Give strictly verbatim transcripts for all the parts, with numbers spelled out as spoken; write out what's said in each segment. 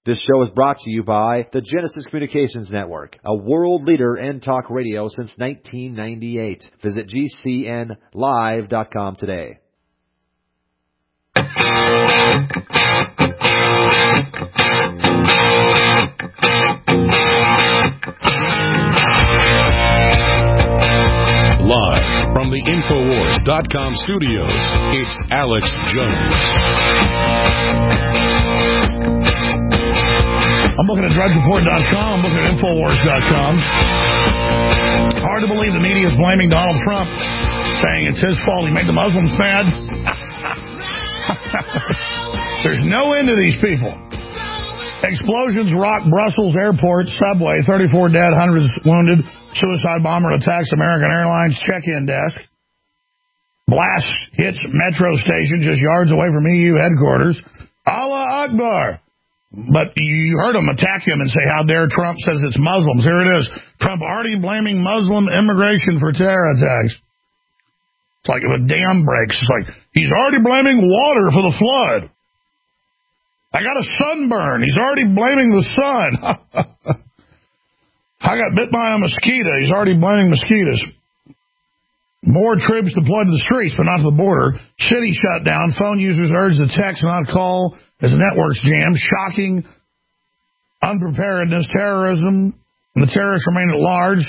This show is brought to you by the Genesis Communications Network, a world leader in talk radio since nineteen ninety-eight. Visit G C N live dot com today. Live from the Infowars dot com studios, it's Alex Jones. I'm looking at Drudge Report dot com. I'm looking at Infowars dot com. Hard to believe the media is blaming Donald Trump, saying it's his fault he made the Muslims mad. There's no end to these people. Explosions rock Brussels airport, subway, thirty-four dead, hundreds wounded. Suicide bomber attacks American Airlines check-in desk. Blast hits metro station just yards away from E U headquarters. Allah Akbar. But you heard him attack him and say, how dare Trump says it's Muslims. Here it is. Trump already blaming Muslim immigration for terror attacks. It's like if a dam breaks. It's like, he's already blaming water for the flood. I got a sunburn. He's already blaming the sun. I got bit by a mosquito. He's already blaming mosquitoes. More troops deployed to the streets, but not to the border. City shut down. Phone users urged to text, not call, as the networks jammed. Shocking unpreparedness, terrorism, and the terrorists remain at large.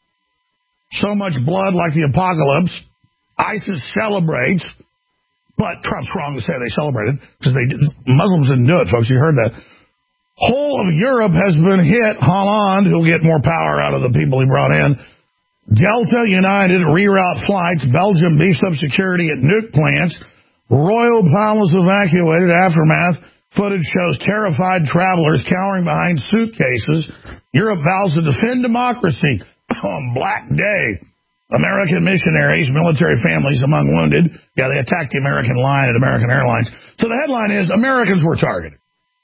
So much blood like the apocalypse. ISIS celebrates, but Trump's wrong to say they celebrated, because they didn't, Muslims didn't do it, folks. You heard that. Whole of Europe has been hit. Holland, who'll get more power out of the people he brought in. Delta United reroute flights. Belgium beefs up security at nuke plants. Royal Palace evacuated. Aftermath. Footage shows terrified travelers cowering behind suitcases. Europe vows to defend democracy on Black Day. American missionaries, military families among wounded. Yeah, they attacked the American line at American Airlines. So the headline is, Americans were targeted.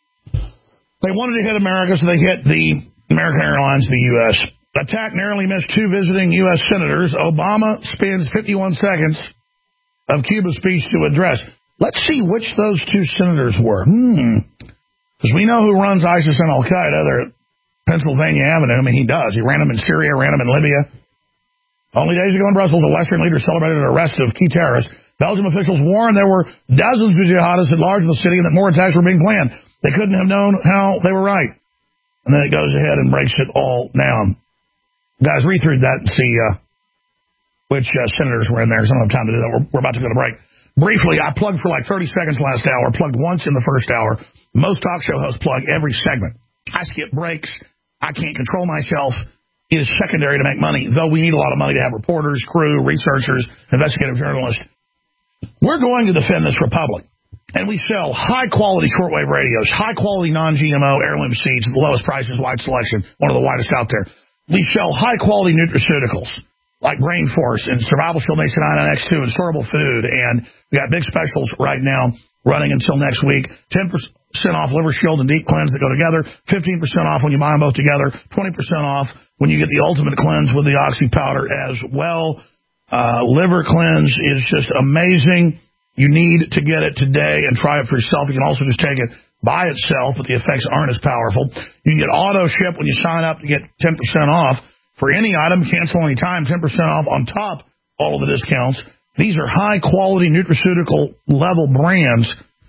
They wanted to hit America, so they hit the American Airlines, the U S Attack narrowly missed two visiting U S senators. Obama spends fifty-one seconds of Cuba's speech to address. Let's see which those two senators were. Hmm. Because we know who runs ISIS and Al-Qaeda. They're at Pennsylvania Avenue. I mean, he does. He ran them in Syria, ran them in Libya. Only days ago in Brussels, the Western leaders celebrated an arrest of key terrorists. Belgium officials warned there were dozens of jihadists at large in the city and that more attacks were being planned. They couldn't have known how they were right. And then it goes ahead and breaks it all down. Guys, read through that and see uh, which uh, senators were in there. I don't have time to do that. We're, we're about to go to break. Briefly, I plugged for like thirty seconds last hour, plugged once in the first hour. Most talk show hosts plug every segment. I skip breaks. I can't control myself. It is secondary to make money, though we need a lot of money to have reporters, crew, researchers, investigative journalists. We're going to defend this republic. And we sell high-quality shortwave radios, high-quality non-G M O heirloom seeds at the lowest prices, wide selection, one of the widest out there. We sell high-quality nutraceuticals like Brain Force and Survival Shield ninety-nine X two and Storable Food. And we got big specials right now running until next week. ten percent off Liver Shield and Deep Cleanse that go together. fifteen percent off when you buy them both together. twenty percent off when you get the Ultimate Cleanse with the Oxy Powder as well. Uh, liver Cleanse is just amazing. You need to get it today and try it for yourself. You can also just take it by itself, but the effects aren't as powerful. You can get auto ship when you sign up to get ten percent off for any item. Cancel any time, ten percent off on top all of the discounts. These are high-quality nutraceutical level brands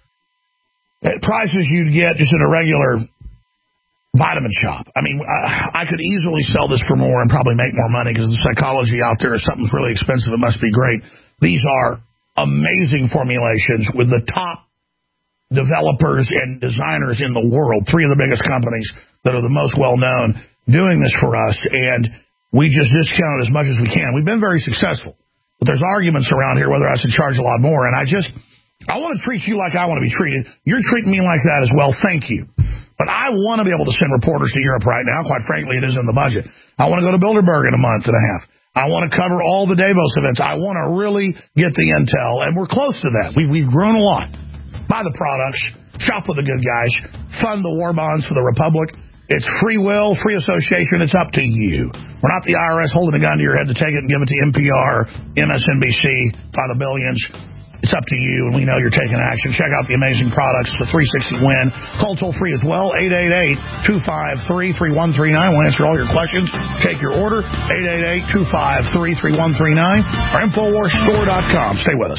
at prices you'd get just at a regular vitamin shop. I mean, I, I could easily sell this for more and probably make more money because the psychology out there is something's really expensive. It must be great. These are amazing formulations with the top developers and designers in the world, three of the biggest companies that are the most well-known, doing this for us, and we just discount it as much as we can. We've been very successful, but there's arguments around here whether I should charge a lot more, and I just, I want to treat you like I want to be treated. You're treating me like that as well. Thank you. But I want to be able to send reporters to Europe right now. Quite frankly, it is in the budget. I want to go to Bilderberg in a month and a half. I want to cover all the Davos events. I want to really get the intel, and we're close to that. We, we've grown a lot. Buy the products, shop with the good guys, fund the war bonds for the Republic. It's free will, free association. It's up to you. We're not the I R S holding a gun to your head to take it and give it to N P R, M S N B C by the billions. it's up to you, and we know you're taking action. Check out the amazing products. It's a three sixty win. Call toll-free as well, eight eight eight, two five three, three one three nine. We'll answer all your questions. Take your order, eight eight eight, two five three, three one three nine, or Infowars Store dot com. Stay with us.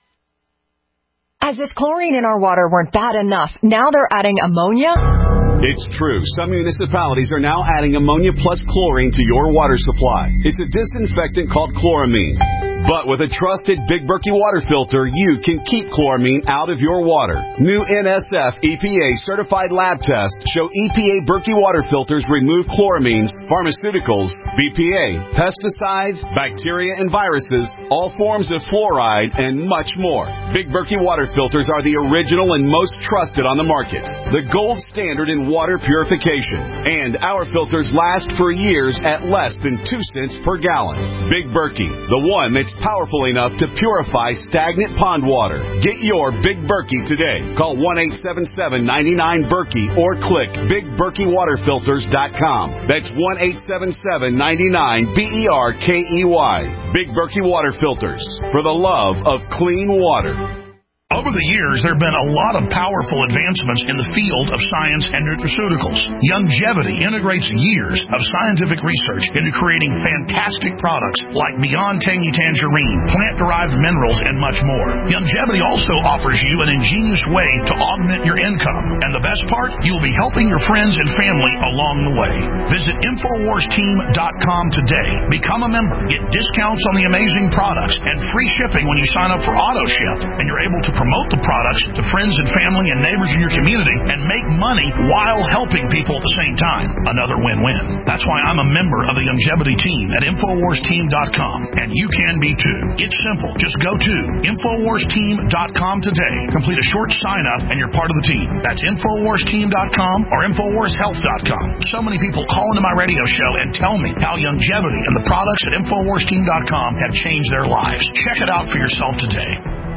As if chlorine in our water weren't bad enough, now they're adding ammonia? It's true. Some municipalities are now adding ammonia plus chlorine to your water supply. It's a disinfectant called chloramine. But with a trusted Big Berkey water filter, you can keep chloramine out of your water. New N S F E P A certified lab tests show E P A Berkey water filters remove chloramines, pharmaceuticals, B P A, pesticides, bacteria and viruses, all forms of fluoride, and much more. Big Berkey water filters are the original and most trusted on the market. The gold standard in water purification. And our filters last for years at less than two cents per gallon. Big Berkey, the one that's powerful enough to purify stagnant pond water. Get your Big Berkey today. Call one eight seven seven, nine nine, Berkey or click big berkey water filters dot com. That's one eight seven seven, nine nine, B E R K E Y. Big Berkey Water Filters. For the love of clean water. Over the years, there have been a lot of powerful advancements in the field of science and nutraceuticals. Youngevity integrates years of scientific research into creating fantastic products like Beyond Tangy Tangerine, plant-derived minerals, and much more. Youngevity also offers you an ingenious way to augment your income. And the best part, you'll be helping your friends and family along the way. Visit Infowars Team dot com today. Become a member. Get discounts on the amazing products and free shipping when you sign up for AutoShip. And you're able to promote the products to friends and family and neighbors in your community and make money while helping people at the same time. Another win-win. That's why I'm a member of the Youngevity team at Infowars Team dot com, and you can be too. It's simple. Just go to Infowars Team dot com today. Complete a short sign-up, and you're part of the team. That's Infowars Team dot com or Infowars Health dot com. So many people call into my radio show and tell me how Youngevity and the products at Infowars Team dot com have changed their lives. Check it out for yourself today.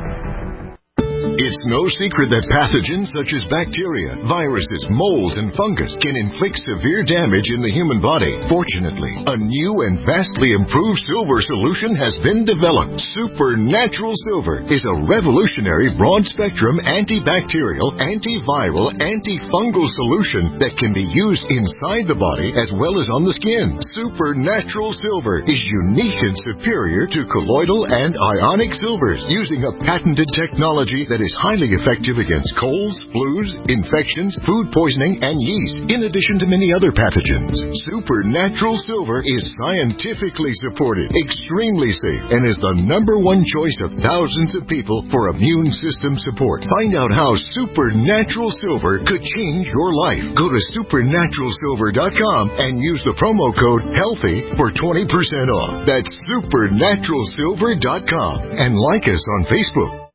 It's no secret that pathogens such as bacteria, viruses, molds, and fungus can inflict severe damage in the human body. Fortunately, a new and vastly improved silver solution has been developed. Supernatural Silver is a revolutionary broad-spectrum antibacterial, antiviral, antifungal solution that can be used inside the body as well as on the skin. Supernatural Silver is unique and superior to colloidal and ionic silvers, using a patented technology that is highly effective against colds, flus, infections, food poisoning, and yeast, in addition to many other pathogens. Supernatural Silver is scientifically supported, extremely safe, and is the number one choice of thousands of people for immune system support. Find out how Supernatural Silver could change your life. Go to Supernatural Silver dot com and use the promo code HEALTHY for twenty percent off. That's Supernatural Silver dot com, and like us on Facebook.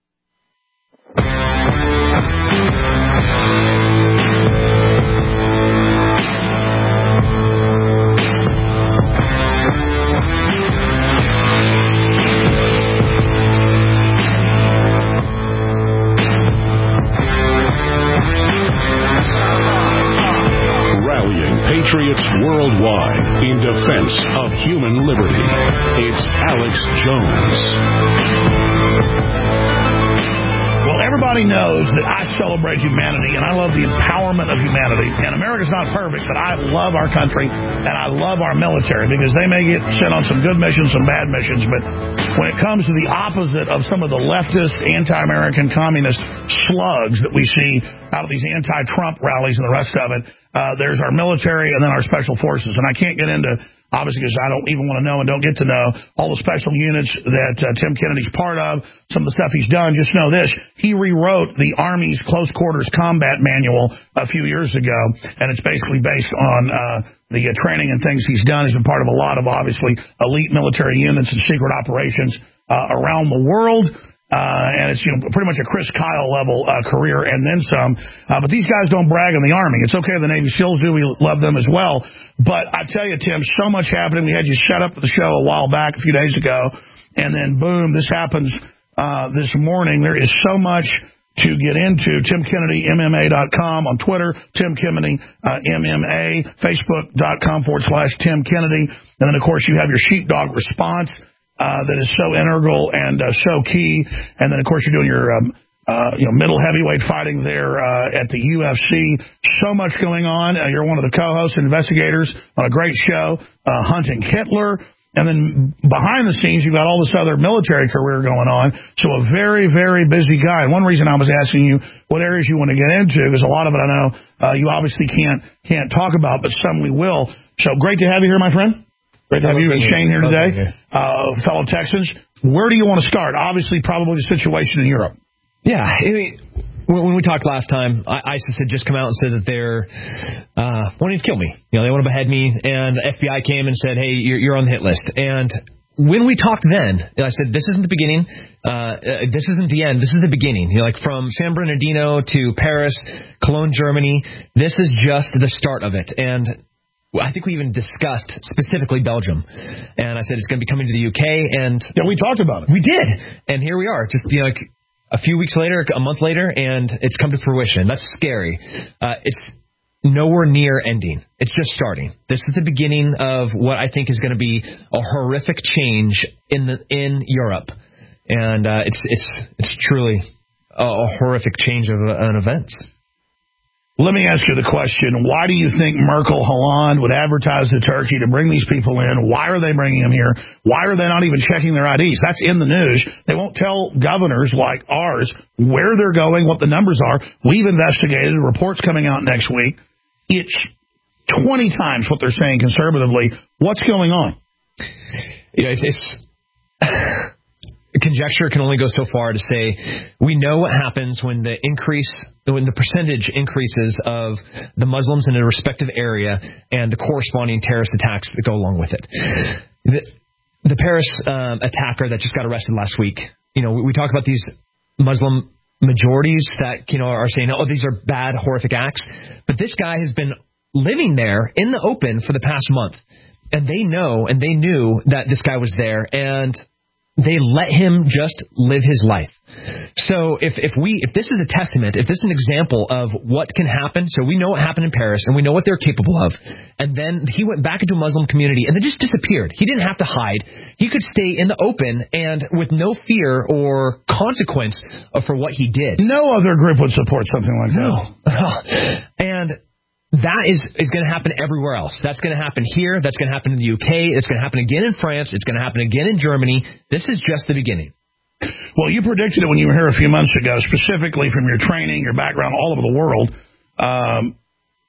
Patriots worldwide in defense of human liberty. It's Alex Jones. Well, everybody knows that I celebrate humanity, and I love the empowerment of humanity. And America's not perfect, but I love our country, and I love our military, because they may get sent on some good missions, some bad missions, but when it comes to the opposite of some of the leftist, anti-American, communist slugs that we see out of these anti-Trump rallies and the rest of it, Uh, there's our military and then our special forces. And I can't get into, obviously, because I don't even want to know and don't get to know all the special units that uh, Tim Kennedy's part of, some of the stuff he's done. Just know this, he rewrote the Army's Close Quarters Combat Manual a few years ago, and it's basically based on uh, the uh, training and things he's done. He's been part of a lot of, obviously, elite military units and secret operations uh, around the world. Uh, and it's, you know, pretty much a Chris Kyle level uh, career and then some. Uh, but these guys don't brag in the Army. It's okay, the Navy SEALs do. We love them as well. But I tell you, Tim, so much happening. We had you set up for the show a while back, a few days ago, and then boom, this happens uh, this morning. There is so much to get into. Tim Kennedy M M A dot com on Twitter, Tim Kennedy uh, M M A, Facebook dot com forward slash Tim Kennedy. And then, of course, you have your sheepdog response. uh, that is so integral and uh, so key. And then, of course, you're doing your um, uh, you know middle heavyweight fighting there uh, at the U F C. So much going on. Uh, you're one of the co-hosts and investigators on a great show, uh, Hunting Hitler. And then behind the scenes, you've got all this other military career going on. So a very, very busy guy. And one reason I was asking you what areas you want to get into, because a lot of it I know uh, you obviously can't can't talk about, but some we will. So great to have you here, my friend. Great to have you and Shane here today, uh, fellow Texans. Where do you want to start? Obviously, probably the situation in Europe. Yeah, I mean, when we talked last time, ISIS had just come out and said that they're uh, wanting to kill me. You know, they want to behead me, and the F B I came and said, hey, you're, you're on the hit list. And when we talked then, I said, this isn't the beginning. Uh, this isn't the end. This is the beginning. You know, like from San Bernardino to Paris, Cologne, Germany, this is just the start of it. And I think we even discussed specifically Belgium. And I said, it's going to be coming to the U K. And yeah, we talked about it. We did. And here we are, just, you know, like, a few weeks later, a month later, and it's come to fruition. That's scary. Uh, it's nowhere near ending. It's just starting. This is the beginning of what I think is going to be a horrific change in the in Europe, and uh, it's it's it's truly a, a horrific change of uh, an event. Let me ask you the question. Why do you think Merkel Hollande would advertise to Turkey to bring these people in? Why are they bringing them here? Why are they not even checking their I Ds? That's in the news. They won't tell governors like ours where they're going, what the numbers are. We've investigated. Reports coming out next week. It's twenty times what they're saying conservatively. What's going on? You know, it's... it's conjecture can only go so far to say we know what happens when the increase, when the percentage increases of the Muslims in a respective area and the corresponding terrorist attacks that go along with it. The, the Paris um, attacker that just got arrested last week, you know, we, we talk about these Muslim majorities that, you know, are saying, oh, these are bad, horrific acts. But this guy has been living there in the open for the past month. And they know and they knew that this guy was there, and they let him just live his life. So if, if we if this is a testament, if this is an example of what can happen, so we know what happened in Paris and we know what they're capable of, and then he went back into a Muslim community and then just disappeared. He didn't have to hide. He could stay in the open and with no fear or consequence for what he did. No other group would support something like that. No. And that is, is going to happen everywhere else. That's going to happen here. That's going to happen in the U K. It's going to happen again in France. It's going to happen again in Germany. This is just the beginning. Well, you predicted it when you were here a few months ago, specifically from your training, your background all over the world, um,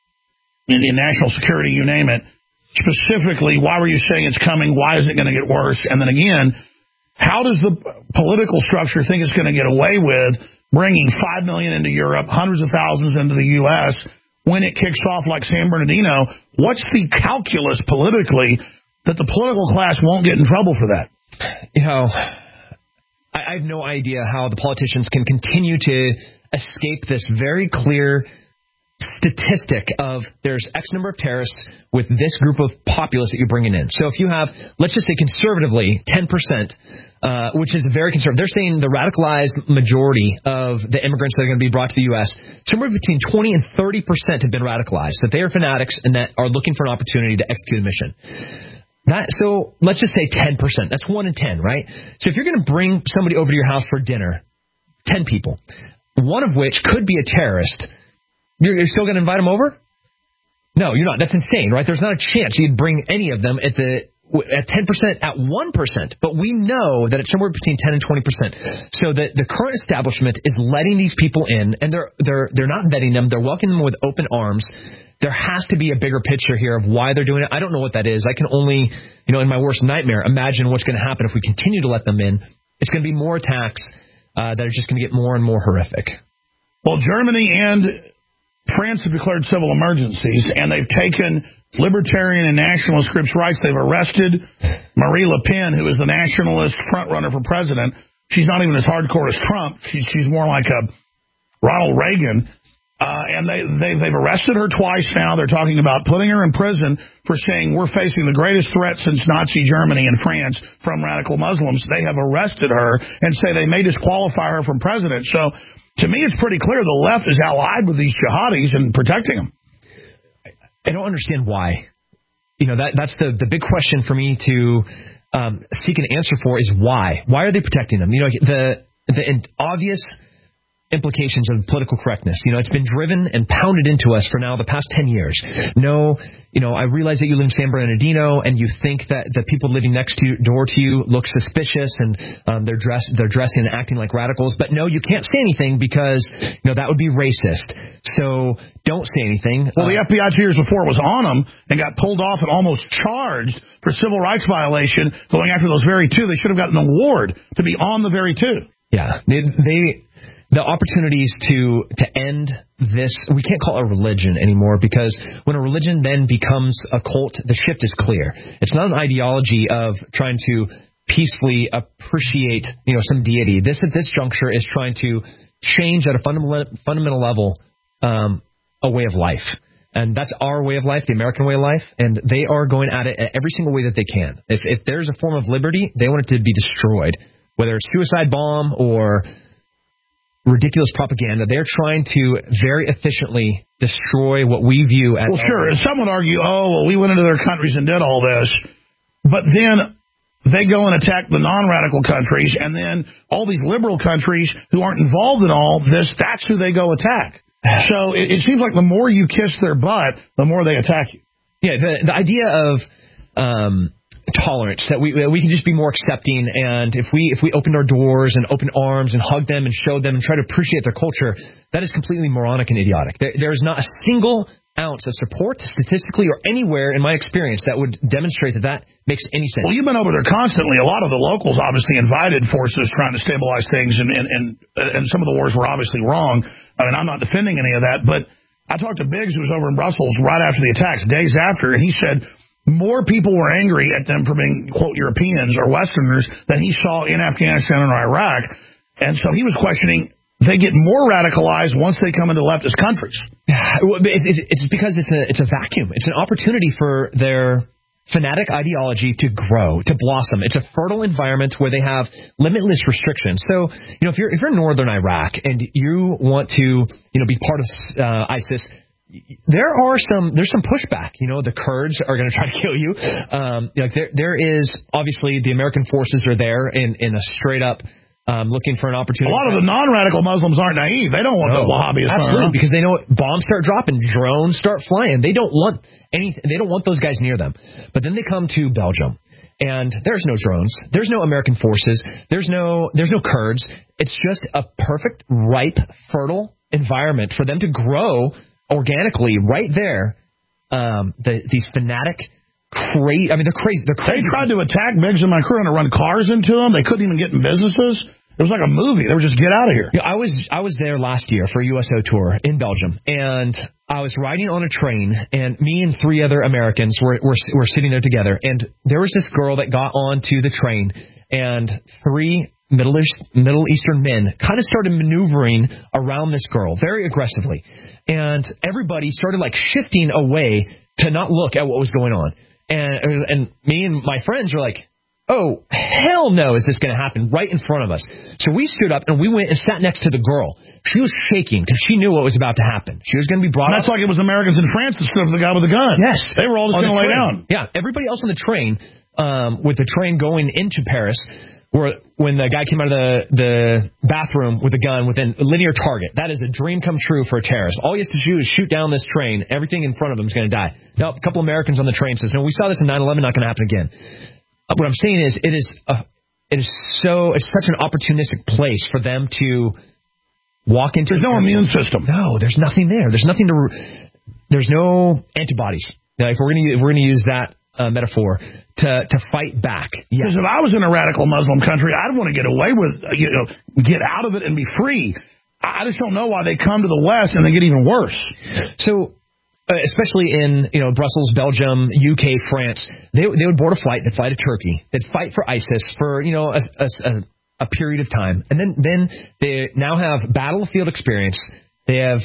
in, in national security, you name it. Specifically, why were you saying it's coming? Why is it going to get worse? And then again, how does the political structure think it's going to get away with bringing five million into Europe, hundreds of thousands into the U S, when it kicks off like San Bernardino? What's the calculus politically that the political class won't get in trouble for that? You know, I, I have no idea how the politicians can continue to escape this very clear statistic of there's X number of terrorists with this group of populace that you're bringing in. So if you have, let's just say conservatively, ten percent, uh, which is very conservative. They're saying the radicalized majority of the immigrants that are going to be brought to the U S, somewhere between twenty and thirty percent have been radicalized, that they are fanatics and that are looking for an opportunity to execute a mission. That, so let's just say ten percent. That's one in ten, right? So if you're going to bring somebody over to your house for dinner, ten people, one of which could be a terrorist, you're still going to invite them over? No, you're not. That's insane, right? There's not a chance you'd bring any of them at the at ten percent, at one percent. But we know that it's somewhere between ten and twenty percent. So the, the current establishment is letting these people in, and they're they're they're not vetting them. They're welcoming them with open arms. There has to be a bigger picture here of why they're doing it. I don't know what that is. I can only, you know, in my worst nightmare, imagine what's going to happen if we continue to let them in. It's going to be more attacks uh, that are just going to get more and more horrific. Well, Germany and France have declared civil emergencies, and they've taken libertarian and nationalist groups' rights. They've arrested Marie Le Pen, who is the nationalist frontrunner for president. She's not even as hardcore as Trump. She's, she's more like a Ronald Reagan. Uh, and they, they, they've arrested her twice now. They're talking about putting her in prison for saying we're facing the greatest threat since Nazi Germany and France from radical Muslims. They have arrested her and say they may disqualify her from president. So to me, it's pretty clear the left is allied with these jihadis and protecting them. I don't understand why. You know, that that's the, the big question for me to um, seek an answer for is why. Why are they protecting them? You know, the the obvious implications of political correctness. You know, it's been driven and pounded into us for now the past ten years. No, you know, I realize that you live in San Bernardino and you think that the people living next to you, door to you look suspicious and um, they're dressed, they're dressing and acting like radicals. But no, you can't say anything because, you know, that would be racist. So don't say anything. Well, uh, the F B I two years before was on them and got pulled off and almost charged for civil rights violation going after those very two. They should have gotten an award to be on the very two. Yeah, they... they The opportunities to to end this, we can't call it a religion anymore, because when a religion then becomes a cult, the shift is clear. It's not an ideology of trying to peacefully appreciate, you know, some deity. This at this juncture is trying to change at a fundamental fundamental level um, a way of life. And that's our way of life, the American way of life, and they are going at it every single way that they can. If, if there's a form of liberty, they want it to be destroyed, whether it's suicide bomb or ridiculous propaganda. They're trying to very efficiently destroy what we view as... Well, sure. Some would argue, oh, well, we went into their countries and did all this. But then they go and attack the non-radical countries, and then all these liberal countries who aren't involved in all this, that's who they go attack. So it, it seems like the more you kiss their butt, the more they attack you. Yeah, the, the idea of... Um, tolerance, that we we can just be more accepting, and if we if we opened our doors and open arms and hug them and showed them and try to appreciate their culture, that is completely moronic and idiotic. There, there is not a single ounce of support statistically or anywhere in my experience that would demonstrate that that makes any sense. Well, you've been over there constantly. A lot of the locals obviously invited forces trying to stabilize things, and and and, and some of the wars were obviously wrong. I mean, I'm not defending any of that, but I talked to Biggs, who was over in Brussels right after the attacks, days after, and he said more people were angry at them for being, quote, Europeans or Westerners than he saw in Afghanistan or Iraq. And so he was questioning, they get more radicalized once they come into leftist countries. It's because it's a, it's a vacuum. It's an opportunity for their fanatic ideology to grow, to blossom. It's a fertile environment where they have limitless restrictions. So, you know, if you're, if you're in northern Iraq and you want to, you know, be part of uh, ISIS, there are some, there's some pushback. You know, the Kurds are going to try to kill you. Um, like there, there is obviously the American forces are there in, in a straight up um, looking for an opportunity. A lot of the non-radical Muslims aren't naive. They don't want no, the Wahhabis. Absolutely, because they know bombs start dropping, drones start flying. They don't want any, they don't want those guys near them. But then they come to Belgium, and there's no drones, there's no American forces, there's no, there's no Kurds. It's just a perfect, ripe, fertile environment for them to grow organically right there. Um, the, these fanatic, crazy, I mean, they're crazy. They're crazy. They tried to attack Biggs and my crew and to run cars into them. They couldn't even get in businesses. It was like a movie. They were just, get out of here. Yeah, I was I was there last year for a U S O tour in Belgium, and I was riding on a train, and me and three other Americans were, were, were sitting there together, and there was this girl that got onto the train, and three Middle East, Middle Eastern men kind of started maneuvering around this girl very aggressively. And everybody started like shifting away to not look at what was going on. And and me and my friends were like, oh, hell no, is this going to happen right in front of us? So we stood up and we went and sat next to the girl. She was shaking because she knew what was about to happen. She was going to be brought That's up. like it was Americans in France that stood up the guy with the gun. Yes. They were all just going to lay down. Yeah, everybody else on the train, um, with the train going into Paris, where when the guy came out of the, the bathroom with a gun within a linear target. That is a dream come true for a terrorist. All he has to do is shoot down this train. Everything in front of him is going to die. Now, a couple Americans on the train says, no, we saw this in nine eleven, not going to happen again. Uh, what I'm saying is it is a, it is so, it's such an opportunistic place for them to walk into. There's no immune system. No, there's nothing there. There's nothing to, there's no antibodies. Now, if we're going to, if we're going to use that Uh, metaphor to to fight back. Because yeah. if I was in a radical Muslim country, I'd want to get away with, you know, get out of it and be free. I just don't know why they come to the West and they get even worse. So, uh, especially in, you know, Brussels, Belgium, U K, France, they they would board a flight, they'd fly to Turkey, they'd fight for ISIS for, you know, a, a, a period of time, and then then they now have battlefield experience. They have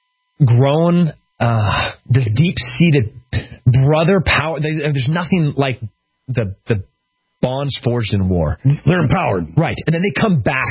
grown uh, this deep-seated brother power. They, there's nothing like the the bonds forged in war. They're empowered. Right. And then they come back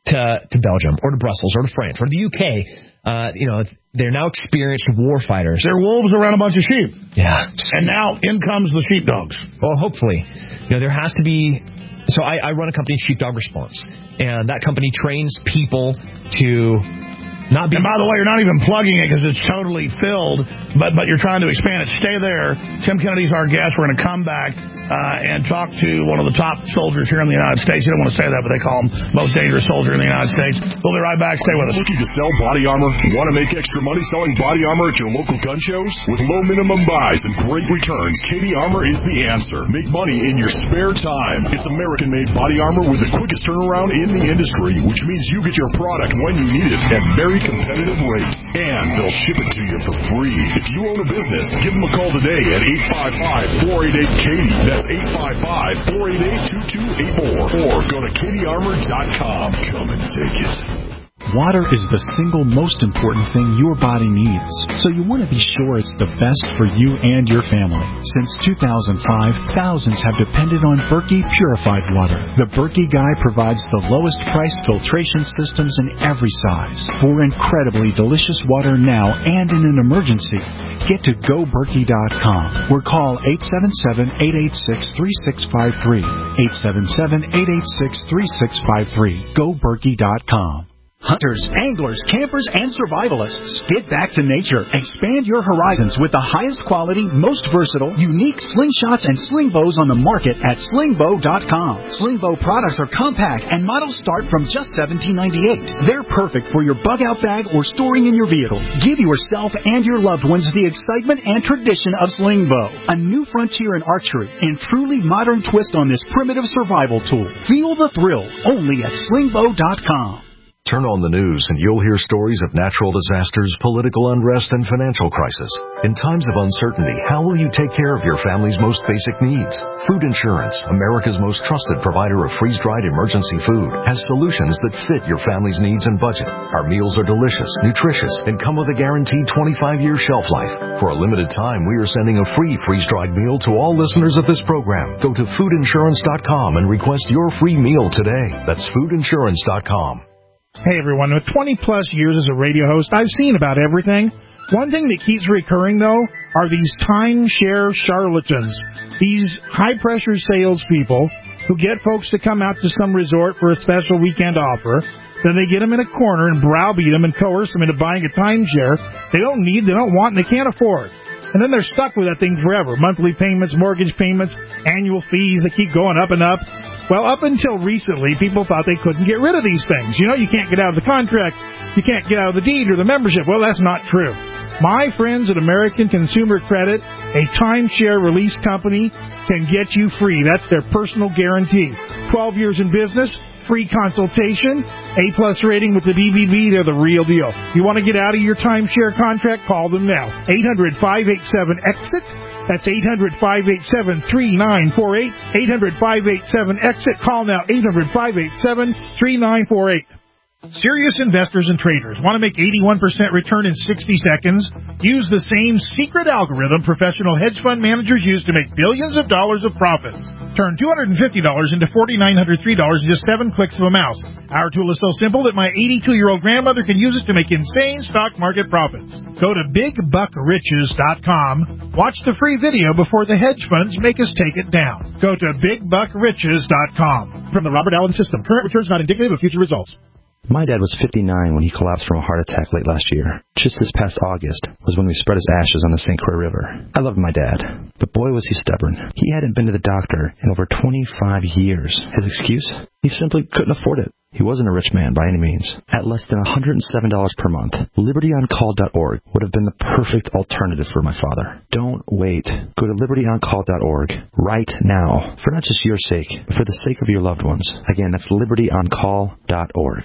to, to Belgium or to Brussels or to France or the U K. Uh, you know, they're now experienced war fighters. They're wolves around a bunch of sheep. Yeah. And now in comes the sheepdogs. Well, hopefully. You know, there has to be... So I, I run a company, Sheepdog Response, and that company trains people to... Not be and by the way, you're not even plugging it because it's totally filled, but but you're trying to expand it. Stay there. Tim Kennedy's our guest. We're going to come back uh, and talk to one of the top soldiers here in the United States. You don't want to say that, but they call him most dangerous soldier in the United States. We'll be right back. Stay with us. Looking to sell body armor? Want to make extra money selling body armor at your local gun shows? With low minimum buys and great returns, Katie Armor is the answer. Make money in your spare time. It's American-made body armor with the quickest turnaround in the industry, which means you get your product when you need it at very competitive rates, and they'll ship it to you for free. If you own a business, give them a call today at eight five five, four eight eight, Katie. That's eight five five, four eight eight, two two eight four. Or go to katie armor dot com. Come and take it. Water is the single most important thing your body needs, so you want to be sure it's the best for you and your family. Since two thousand five, thousands have depended on Berkey purified water. The Berkey Guy provides the lowest priced filtration systems in every size. For incredibly delicious water now and in an emergency, get to go berkey dot com or call eight seven seven, eight eight six, three six five three. eight seven seven, eight eight six, three six five three. go berkey dot com. Hunters, anglers, campers, and survivalists, get back to nature. Expand your horizons with the highest quality, most versatile, unique slingshots and sling bows on the market at sling bow dot com. Sling bow products are compact and models start from just seventeen ninety-eight. They're perfect for your bug-out bag or storing in your vehicle. Give yourself and your loved ones the excitement and tradition of sling bow, a new frontier in archery and truly modern twist on this primitive survival tool. Feel the thrill only at sling bow dot com. Turn on the news and you'll hear stories of natural disasters, political unrest, and financial crisis. In times of uncertainty, how will you take care of your family's most basic needs? Food Insurance, America's most trusted provider of freeze-dried emergency food, has solutions that fit your family's needs and budget. Our meals are delicious, nutritious, and come with a guaranteed twenty-five year shelf life. For a limited time, we are sending a free freeze-dried meal to all listeners of this program. Go to food insurance dot com and request your free meal today. That's food insurance dot com. Hey everyone, with twenty plus years as a radio host, I've seen about everything. One thing that keeps recurring, though, are these timeshare charlatans. These high-pressure salespeople who get folks to come out to some resort for a special weekend offer. Then they get them in a corner and browbeat them and coerce them into buying a timeshare they don't need, they don't want, and they can't afford. And then they're stuck with that thing forever. Monthly payments, mortgage payments, annual fees, they keep going up and up. Well, up until recently, people thought they couldn't get rid of these things. You know, you can't get out of the contract, you can't get out of the deed or the membership. Well, that's not true. My friends at American Consumer Credit, a timeshare release company, can get you free. That's their personal guarantee. twelve years in business, free consultation, A-plus rating with the D B B, they're the real deal. You want to get out of your timeshare contract? Call them now. eight hundred, five eight seven, EXIT. That's eight hundred, five eight seven, three nine four eight. eight hundred, five eight seven, EXIT. Call now, eight hundred, five eight seven, three nine four eight. Serious investors and traders want to make eighty-one percent return in sixty seconds? Use the same secret algorithm professional hedge fund managers use to make billions of dollars of profits. Turn two hundred fifty dollars into four thousand nine hundred three dollars in just seven clicks of a mouse. Our tool is so simple that my eighty-two-year-old grandmother can use it to make insane stock market profits. Go to big buck riches dot com. Watch the free video before the hedge funds make us take it down. Go to big buck riches dot com. From the Robert Allen System, current returns not indicative of future results. My dad was fifty-nine when he collapsed from a heart attack late last year. Just this past August was when we spread his ashes on the Saint Croix River. I loved my dad, but boy was he stubborn. He hadn't been to the doctor in over twenty-five years. His excuse? He simply couldn't afford it. He wasn't a rich man by any means. At less than one hundred seven dollars per month, liberty on call dot org would have been the perfect alternative for my father. Don't wait. Go to liberty on call dot org right now, for not just your sake, but for the sake of your loved ones. Again, that's liberty on call dot org.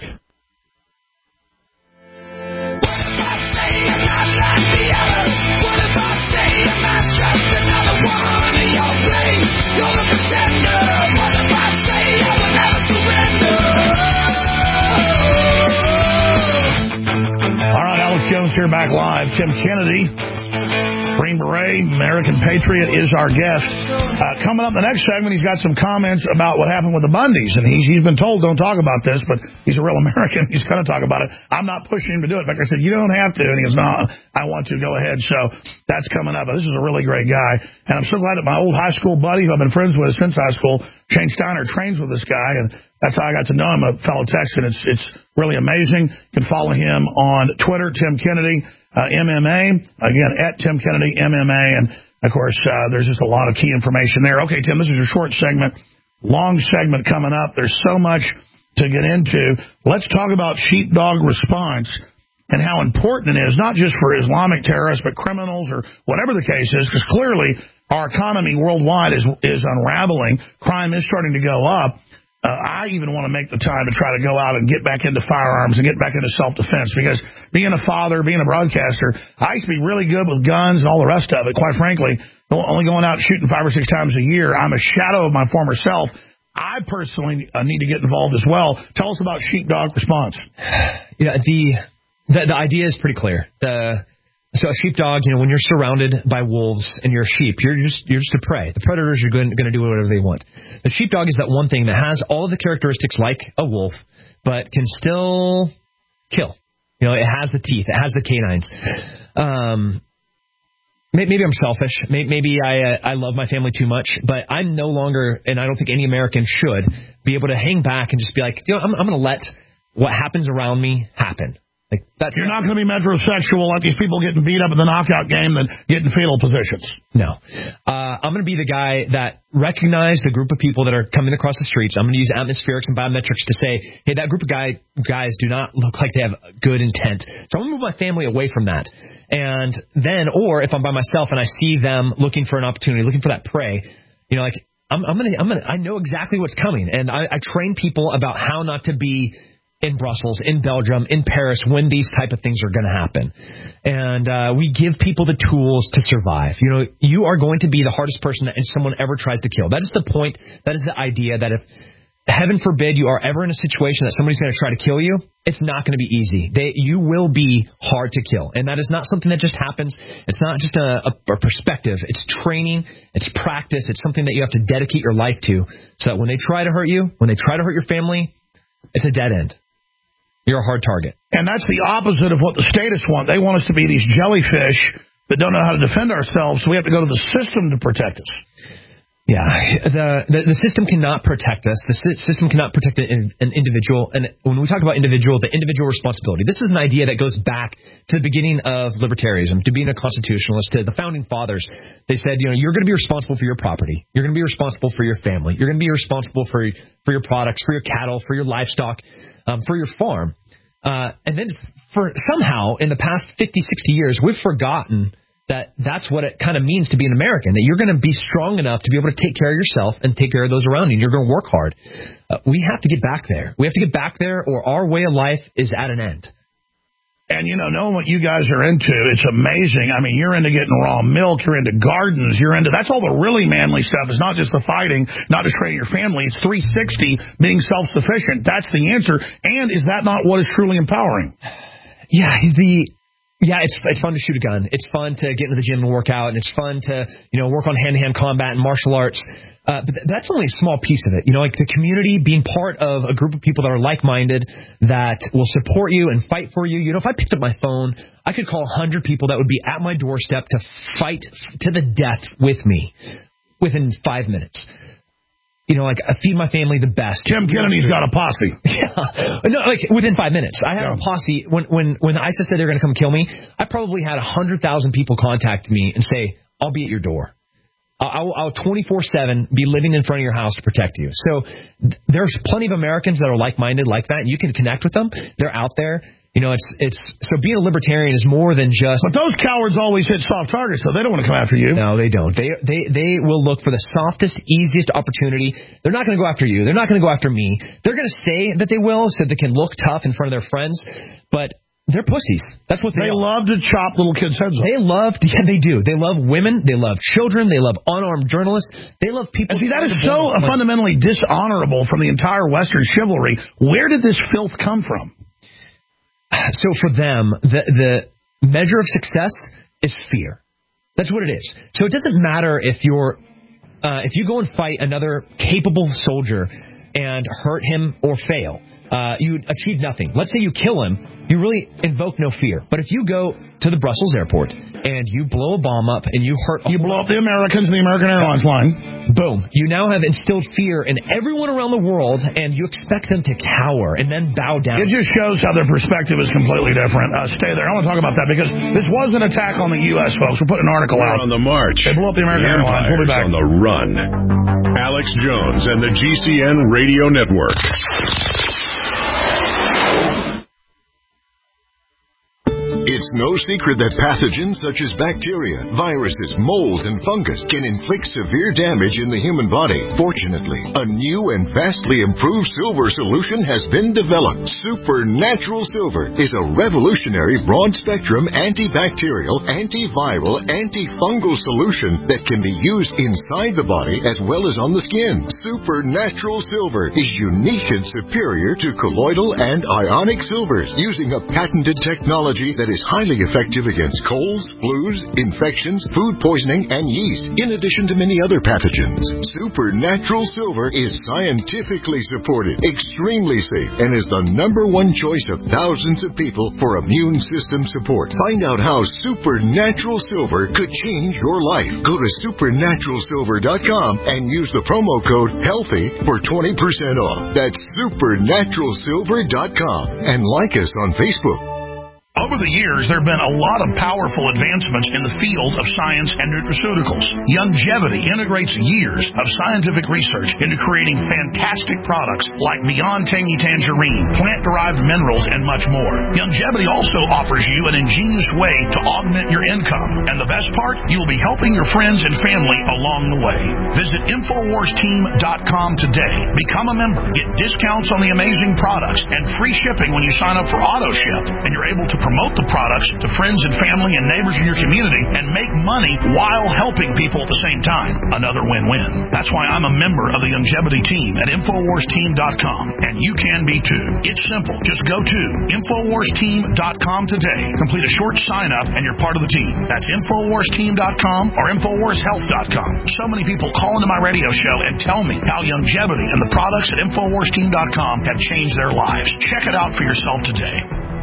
All right, Alex Jones here back live. Tim Kennedy Green Beret, American Patriot, is our guest. Uh, coming up in the next segment, he's got some comments about what happened with the Bundys. And he's, he's been told don't talk about this, but he's a real American. He's going to talk about it. I'm not pushing him to do it. In fact, I said, you don't have to. And he goes, no, I want to. Go ahead. So that's coming up. This is a really great guy. And I'm so glad that my old high school buddy, who I've been friends with since high school, Shane Steiner, trains with this guy. And that's how I got to know him, a fellow Texan. It's, it's really amazing. You can follow him on Twitter, Tim Kennedy. Uh, M M A, again, at Tim Kennedy, M M A, and, of course, uh, there's just a lot of key information there. Okay, Tim, this is your short segment. Long segment coming up. There's so much to get into. Let's talk about sheepdog response and how important it is, not just for Islamic terrorists, but criminals or whatever the case is, because clearly our economy worldwide is is unraveling. Crime is starting to go up. Uh, I even want to make the time to try to go out and get back into firearms and get back into self-defense, because being a father, being a broadcaster, I used to be really good with guns and all the rest of it. Quite frankly, only going out shooting five or six times a year. I'm a shadow of my former self. I personally uh, need to get involved as well. Tell us about sheepdog response. Yeah, the the, the idea is pretty clear. The So a sheepdog, you know, when you're surrounded by wolves and you're a sheep, you're just you're just a prey. The predators are going, going to do whatever they want. The sheepdog is that one thing that has all of the characteristics like a wolf, but can still kill. You know, it has the teeth, it has the canines. Um, maybe I'm selfish. Maybe I uh, I love my family too much, but I'm no longer, and I don't think any American should be able to hang back and just be like, you know, I'm, I'm going to let what happens around me happen. Like that's You're not going to be metrosexual like these people getting beat up in the knockout game and get in fetal positions. No. Uh, I'm going to be the guy that recognizes the group of people that are coming across the streets. I'm going to use atmospherics and biometrics to say, hey, that group of guy, guys do not look like they have good intent. So I'm going to move my family away from that. And then, or if I'm by myself and I see them looking for an opportunity, looking for that prey, you know, like I'm, I'm going to, I'm going to, I know exactly what's coming. And I, I train people about how not to be in Brussels, in Belgium, in Paris, when these type of things are going to happen. And uh, we give people the tools to survive. You know, you are going to be the hardest person that someone ever tries to kill. That is the point. That is the idea that if, heaven forbid, you are ever in a situation that somebody's going to try to kill you, it's not going to be easy. They, you will be hard to kill. And that is not something that just happens. It's not just a, a, a perspective. It's training. It's practice. It's something that you have to dedicate your life to, so that when they try to hurt you, when they try to hurt your family, it's a dead end. You're a hard target. And that's the opposite of what the statists want. They want us to be these jellyfish that don't know how to defend ourselves, so we have to go to the system to protect us. Yeah, the the, the system cannot protect us. The system cannot protect an, an individual. And when we talk about individual, the individual responsibility, this is an idea that goes back to the beginning of libertarianism, to being a constitutionalist, to the founding fathers. They said, you know, you're going to be responsible for your property. You're going to be responsible for your family. You're going to be responsible for for your products, for your cattle, for your livestock, um, for your farm. Uh, and then for somehow in the past fifty, sixty years, we've forgotten that that's what it kind of means to be an American, that you're going to be strong enough to be able to take care of yourself and take care of those around you, and you're going to work hard. Uh, we have to get back there. We have to get back there, or our way of life is at an end. And, you know, knowing what you guys are into, it's amazing. I mean, you're into getting raw milk. You're into gardens. You're into, that's all the really manly stuff. It's not just the fighting, not just training your family. It's three sixty, being self-sufficient. That's the answer. And is that not what is truly empowering? Yeah, the... Yeah, it's it's fun to shoot a gun. It's fun to get into the gym and work out, and it's fun to, you know, work on hand-to-hand combat and martial arts. Uh, but th- that's only a small piece of it. You know, like the community, being part of a group of people that are like-minded, that will support you and fight for you. You know, if I picked up my phone, I could call one hundred people that would be at my doorstep to fight to the death with me within five minutes. You know, like, I feed my family the best. Tim Kennedy's got a posse. Yeah. No, like, within five minutes. I had yeah. a posse. When when when ISIS said they were going to come kill me, I probably had one hundred thousand people contact me and say, I'll be at your door. I'll, I'll twenty-four seven be living in front of your house to protect you. So th- there's plenty of Americans that are like-minded like that, and you can connect with them. They're out there. You know, it's it's so being a libertarian is more than just. But those cowards always hit soft targets, so they don't want to come after you. No, they don't. They they they will look for the softest, easiest opportunity. They're not going to go after you. They're not going to go after me. They're going to say that they will, so they can look tough in front of their friends. But they're pussies. That's what they, they are. love to chop little kids' heads off. They love, yeah, they do. They love women. They love children. They love unarmed journalists. They love people. And see, that is so fundamentally dishonorable from the entire Western chivalry. Where did this filth come from? So for them, the the measure of success is fear. That's what it is. So it doesn't matter if you're, uh, if you go and fight another capable soldier and hurt him or fail. Uh, you achieve nothing. Let's say you kill him, you really invoke no fear. But if you go to the Brussels airport and you blow a bomb up and you hurt... You blow up the Americans and the American Airlines line. Boom. You now have instilled fear in everyone around the world, and you expect them to cower and then bow down. It just shows how their perspective is completely different. Uh, stay there. I want to talk about that because this was an attack on the U S, folks. We'll put an article We're out. on the march. They blew up the American the Airlines. We'll be back. On the run. Alex Jones and the G C N Radio Network. It's no secret that pathogens such as bacteria, viruses, molds, and fungus can inflict severe damage in the human body. Fortunately, a new and vastly improved silver solution has been developed. Supernatural Silver is a revolutionary broad-spectrum antibacterial, antiviral, antifungal solution that can be used inside the body as well as on the skin. Supernatural Silver is unique and superior to colloidal and ionic silvers, using a patented technology that is highly effective against colds, flus, infections, food poisoning, and yeast, in addition to many other pathogens. Supernatural Silver is scientifically supported, extremely safe, and is the number one choice of thousands of people for immune system support. Find out how Supernatural Silver could change your life. Go to supernatural silver dot com and use the promo code HEALTHY for twenty percent off. That's supernatural silver dot com, and like us on Facebook. Over the years, there have been a lot of powerful advancements in the field of science and nutraceuticals. Youngevity integrates years of scientific research into creating fantastic products like Beyond Tangy Tangerine, plant-derived minerals, and much more. Youngevity also offers you an ingenious way to augment your income. And the best part, you will be helping your friends and family along the way. Visit infowars team dot com today. Become a member. Get discounts on the amazing products and free shipping when you sign up for AutoShip. And you're able to promote the products to friends and family and neighbors in your community and make money while helping people at the same time. Another win-win. That's why I'm a member of the Youngevity team at infowars team dot com, and you can be too. It's simple. Just go to infowars team dot com today. Complete a short sign-up and you're part of the team. That's infowars team dot com or infowars health dot com. So many people call into my radio show and tell me how Youngevity and the products at infowars team dot com have changed their lives. Check it out for yourself today.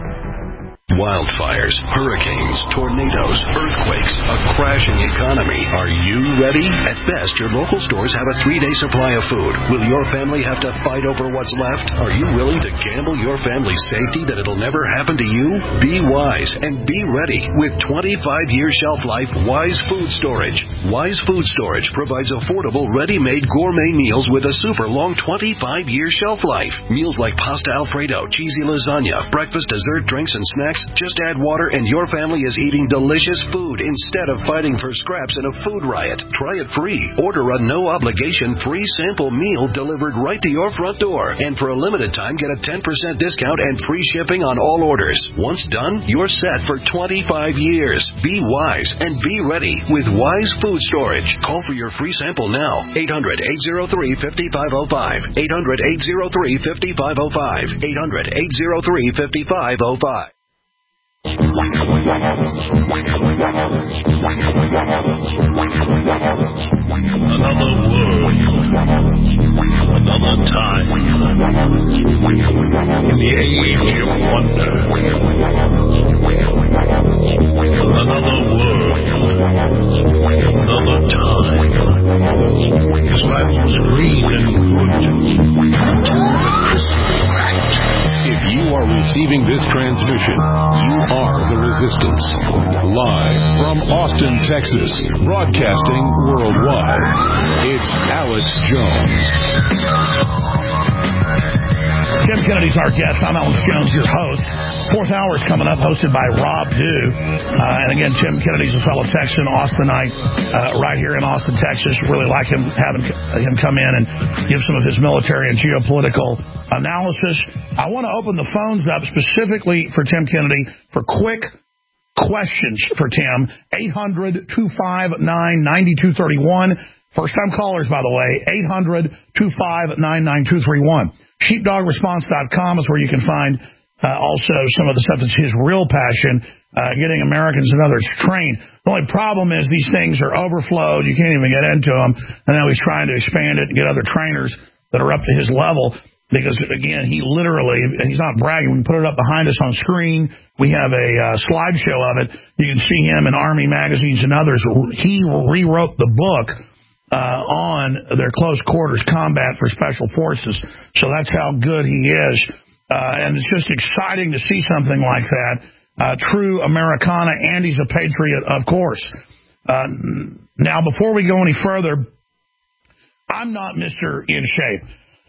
Wildfires, hurricanes, tornadoes, earthquakes, a crashing economy. Are you ready? At best, your local stores have a three-day supply of food. Will your family have to fight over what's left? Are you willing to gamble your family's safety that it'll never happen to you? Be wise and be ready with twenty-five year shelf life Wise Food Storage. Wise Food Storage provides affordable, ready-made gourmet meals with a super long twenty-five year shelf life. Meals like pasta Alfredo, cheesy lasagna, breakfast, dessert, drinks, and snacks. Just add water and your family is eating delicious food instead of fighting for scraps in a food riot. Try it free. Order a no-obligation free sample meal delivered right to your front door. And for a limited time, get a ten percent discount and free shipping on all orders. Once done, you're set for twenty-five years. Be wise and be ready with Wise Food Storage. Call for your free sample now. eight hundred, eight oh three, five five oh five. eight hundred, eight oh three, five five oh five. eight hundred, eight oh three, five five oh five. Another world, another time, in the age of wonder. Another world, another time. His life was green and good until the Christmas cracked. If you are receiving this transmission, you are the Resistance. Live from Austin, Texas, broadcasting worldwide, it's Alex Jones. Tim Kennedy's our guest. I'm Alex Jones, your host. Fourth hour is coming up, hosted by Rob Dew. Uh, and again, Tim Kennedy's a fellow Texan, Austinite, uh, right here in Austin, Texas. Really like him having him come in and give some of his military and geopolitical analysis. I want to open the phones up specifically for Tim Kennedy for quick questions for Tim. eight hundred, two five nine, nine two three one. First-time callers, by the way, eight hundred, two five nine, nine two three one. sheepdog response dot com is where you can find Uh, also, some of the stuff that's his real passion, uh, getting Americans and others trained. The only problem is these things are overflowed. You can't even get into them. And now he's trying to expand it and get other trainers that are up to his level. Because, again, he literally, and he's not bragging, we can put it up behind us on screen. We have a uh, slideshow of it. You can see him in Army magazines and others. He rewrote the book uh, on their close quarters combat for Special Forces. So that's how good he is. Uh, and it's just exciting to see something like that. Uh, true Americana, and he's a patriot, of course. Uh, now, before we go any further, I'm not Mister In Shape.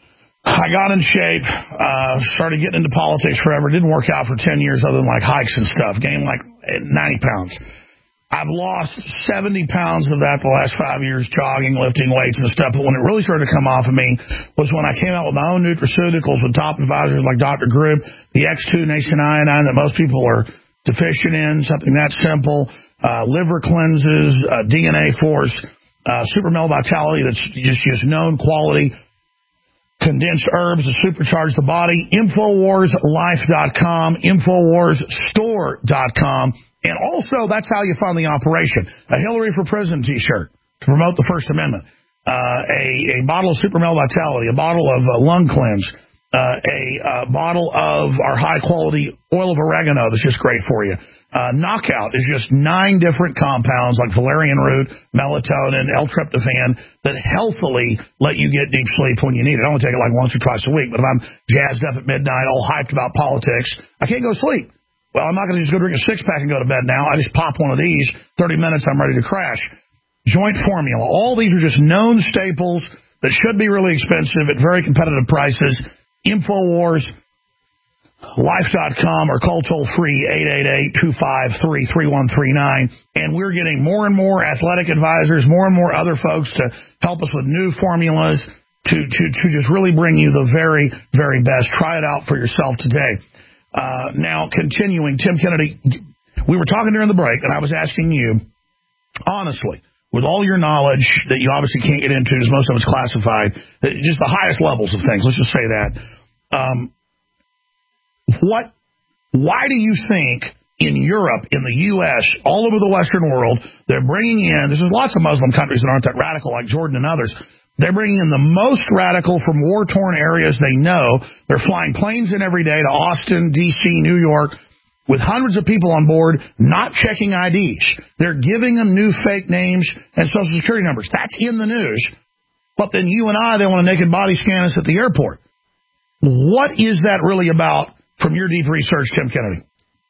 I got in shape, uh, started getting into politics forever. Didn't work out for ten years other than like hikes and stuff. Gained like ninety pounds. I've lost seventy pounds of that the last five years, jogging, lifting weights and stuff. But when it really started to come off of me was when I came out with my own nutraceuticals with top advisors like Doctor Group, the X two Nation Iodine that most people are deficient in, something that simple, uh, liver cleanses, uh, D N A Force, uh, Super Male Vitality that's just, just known quality, condensed herbs to supercharge the body, Infowars Life dot com, Infowars Store dot com. And also, that's how you fund the operation. A Hillary for Prison T-shirt to promote the First Amendment. Uh, a, a bottle of Super Male Vitality, a bottle of uh, Lung Cleanse, uh, a uh, bottle of our high-quality oil of oregano that's just great for you. Uh, Knockout is just nine different compounds like valerian root, melatonin, L-tryptophan that healthily let you get deep sleep when you need it. I only take it like once or twice a week, but if I'm jazzed up at midnight, all hyped about politics, I can't go to sleep. Well, I'm not going to just go drink a six-pack and go to bed now. I just pop one of these. thirty minutes, I'm ready to crash. Joint Formula. All these are just known staples that should be really expensive at very competitive prices. Infowars Life dot com or call toll-free eight eight eight, two five three, three one three nine. And we're getting more and more athletic advisors, more and more other folks to help us with new formulas to, to, to just really bring you the very, very best. Try it out for yourself today. Uh, now, continuing, Tim Kennedy, we were talking during the break, and I was asking you, honestly, with all your knowledge that you obviously can't get into because most of it's classified, just the highest levels of things, let's just say that, um, what, why do you think in Europe, in the U S, all over the Western world, they're bringing in, there's lots of Muslim countries that aren't that radical like Jordan and others, they're bringing in the most radical from war-torn areas they know. They're flying planes in every day to Austin, D C, New York, with hundreds of people on board, not checking I Ds. They're giving them new fake names and Social Security numbers. That's in the news. But then you and I, they want to naked body scan us at the airport. What is that really about from your deep research, Tim Kennedy?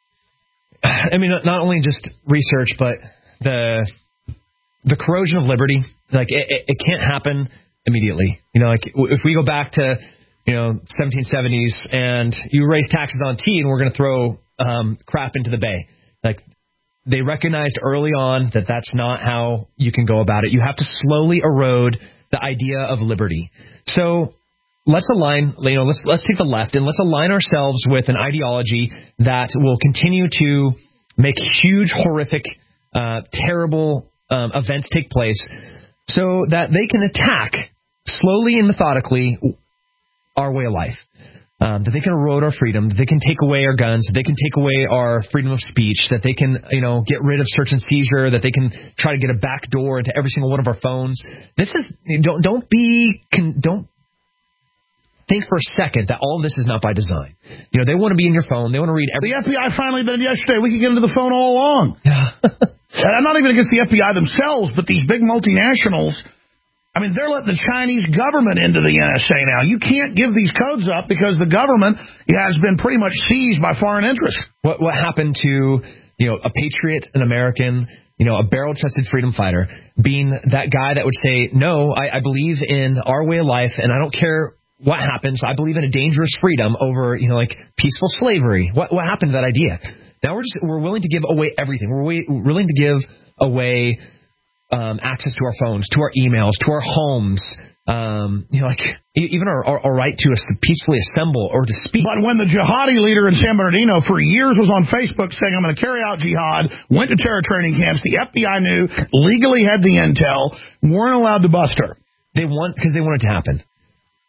I mean, not only just research, but the... the corrosion of liberty, like it, it, it can't happen immediately. You know, like if we go back to, you know, seventeen seventies and you raise taxes on tea and we're going to throw um, crap into the bay. Like they recognized early on that that's not how you can go about it. You have to slowly erode the idea of liberty. So let's align, you know, let's let's take the left and let's align ourselves with an ideology that will continue to make huge, horrific, uh, terrible Um, events take place so that they can attack slowly and methodically our way of life, um, that they can erode our freedom, that they can take away our guns, that they can take away our freedom of speech, that they can, you know, get rid of search and seizure, that they can try to get a back door into every single one of our phones. This is don't don't be don't think for a second that all of this is not by design. You know, they want to be in your phone. They want to read every... The F B I finally admitted yesterday we could get into the phone all along. And I'm not even against the F B I themselves, but these big multinationals, I mean, they're letting the Chinese government into the N S A now. You can't give these codes up because the government has been pretty much seized by foreign interests. What what happened to, you know, a patriot, an American, you know, a barrel-chested freedom fighter, being that guy that would say, no, I, I believe in our way of life, and I don't care what happens. I believe in a dangerous freedom over, you know, like peaceful slavery. What what happened to that idea? Now we're just we're willing to give away everything. We're way, willing to give away um, access to our phones, to our emails, to our homes. Um, you know, like even our, our, our right to peacefully assemble or to speak. But when the jihadi leader in San Bernardino for years was on Facebook saying, I'm going to carry out jihad, went to terror training camps, the F B I knew, legally had the intel, weren't allowed to bust her. They want because they want it to happen.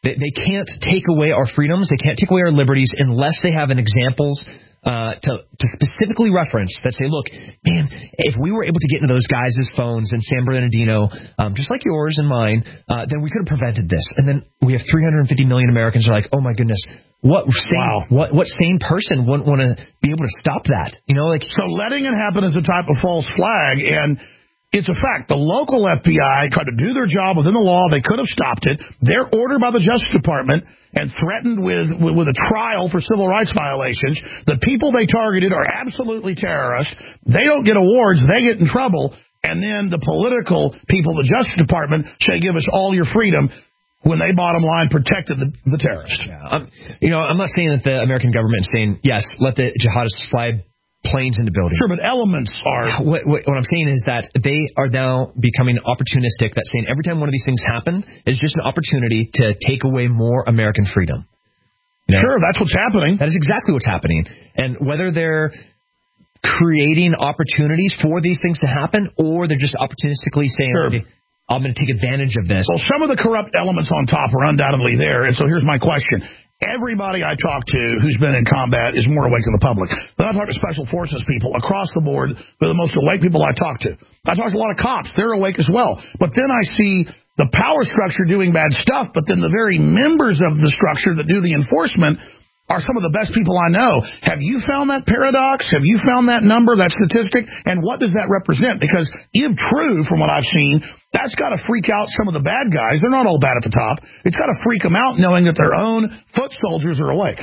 They, they can't take away our freedoms. They can't take away our liberties unless they have an examples uh, to, to specifically reference that say, look, man, if we were able to get into those guys' phones in San Bernardino, um, just like yours and mine, uh, then we could have prevented this. And then we have three hundred fifty million Americans who are like, oh, my goodness, what sane, wow. what, what sane person wouldn't want to be able to stop that? You know, like So letting it happen is a type of false flag, and it's a fact. The local F B I tried to do their job within the law. They could have stopped it. They're ordered by the Justice Department and threatened with, with, with a trial for civil rights violations. The people they targeted are absolutely terrorists. They don't get awards. They get in trouble. And then the political people, the Justice Department, say, give us all your freedom when they, bottom line, protected the, the terrorists. Yeah, um, you know, I'm not saying that the American government is saying, yes, let the jihadists fly planes into buildings. Sure, but elements are... What, what, what I'm saying is that they are now becoming opportunistic, that saying every time one of these things happen is just an opportunity to take away more American freedom. You know? Sure, that's what's happening. That is exactly what's happening. And whether they're creating opportunities for these things to happen or they're just opportunistically saying, sure. okay, I'm going to take advantage of this. Well, some of the corrupt elements on top are undoubtedly there, and so here's my question. Everybody I talk to who's been in combat is more awake than the public. Then I talk to Special Forces people across the board. They're the most awake people I talk to. I talk to a lot of cops. They're awake as well. But then I see the power structure doing bad stuff, but then the very members of the structure that do the enforcement are some of the best people I know. Have you found that paradox? Have you found that number, that statistic? And what does that represent? Because if true, from what I've seen, that's got to freak out some of the bad guys. They're not all bad at the top. It's got to freak them out knowing that their own foot soldiers are awake.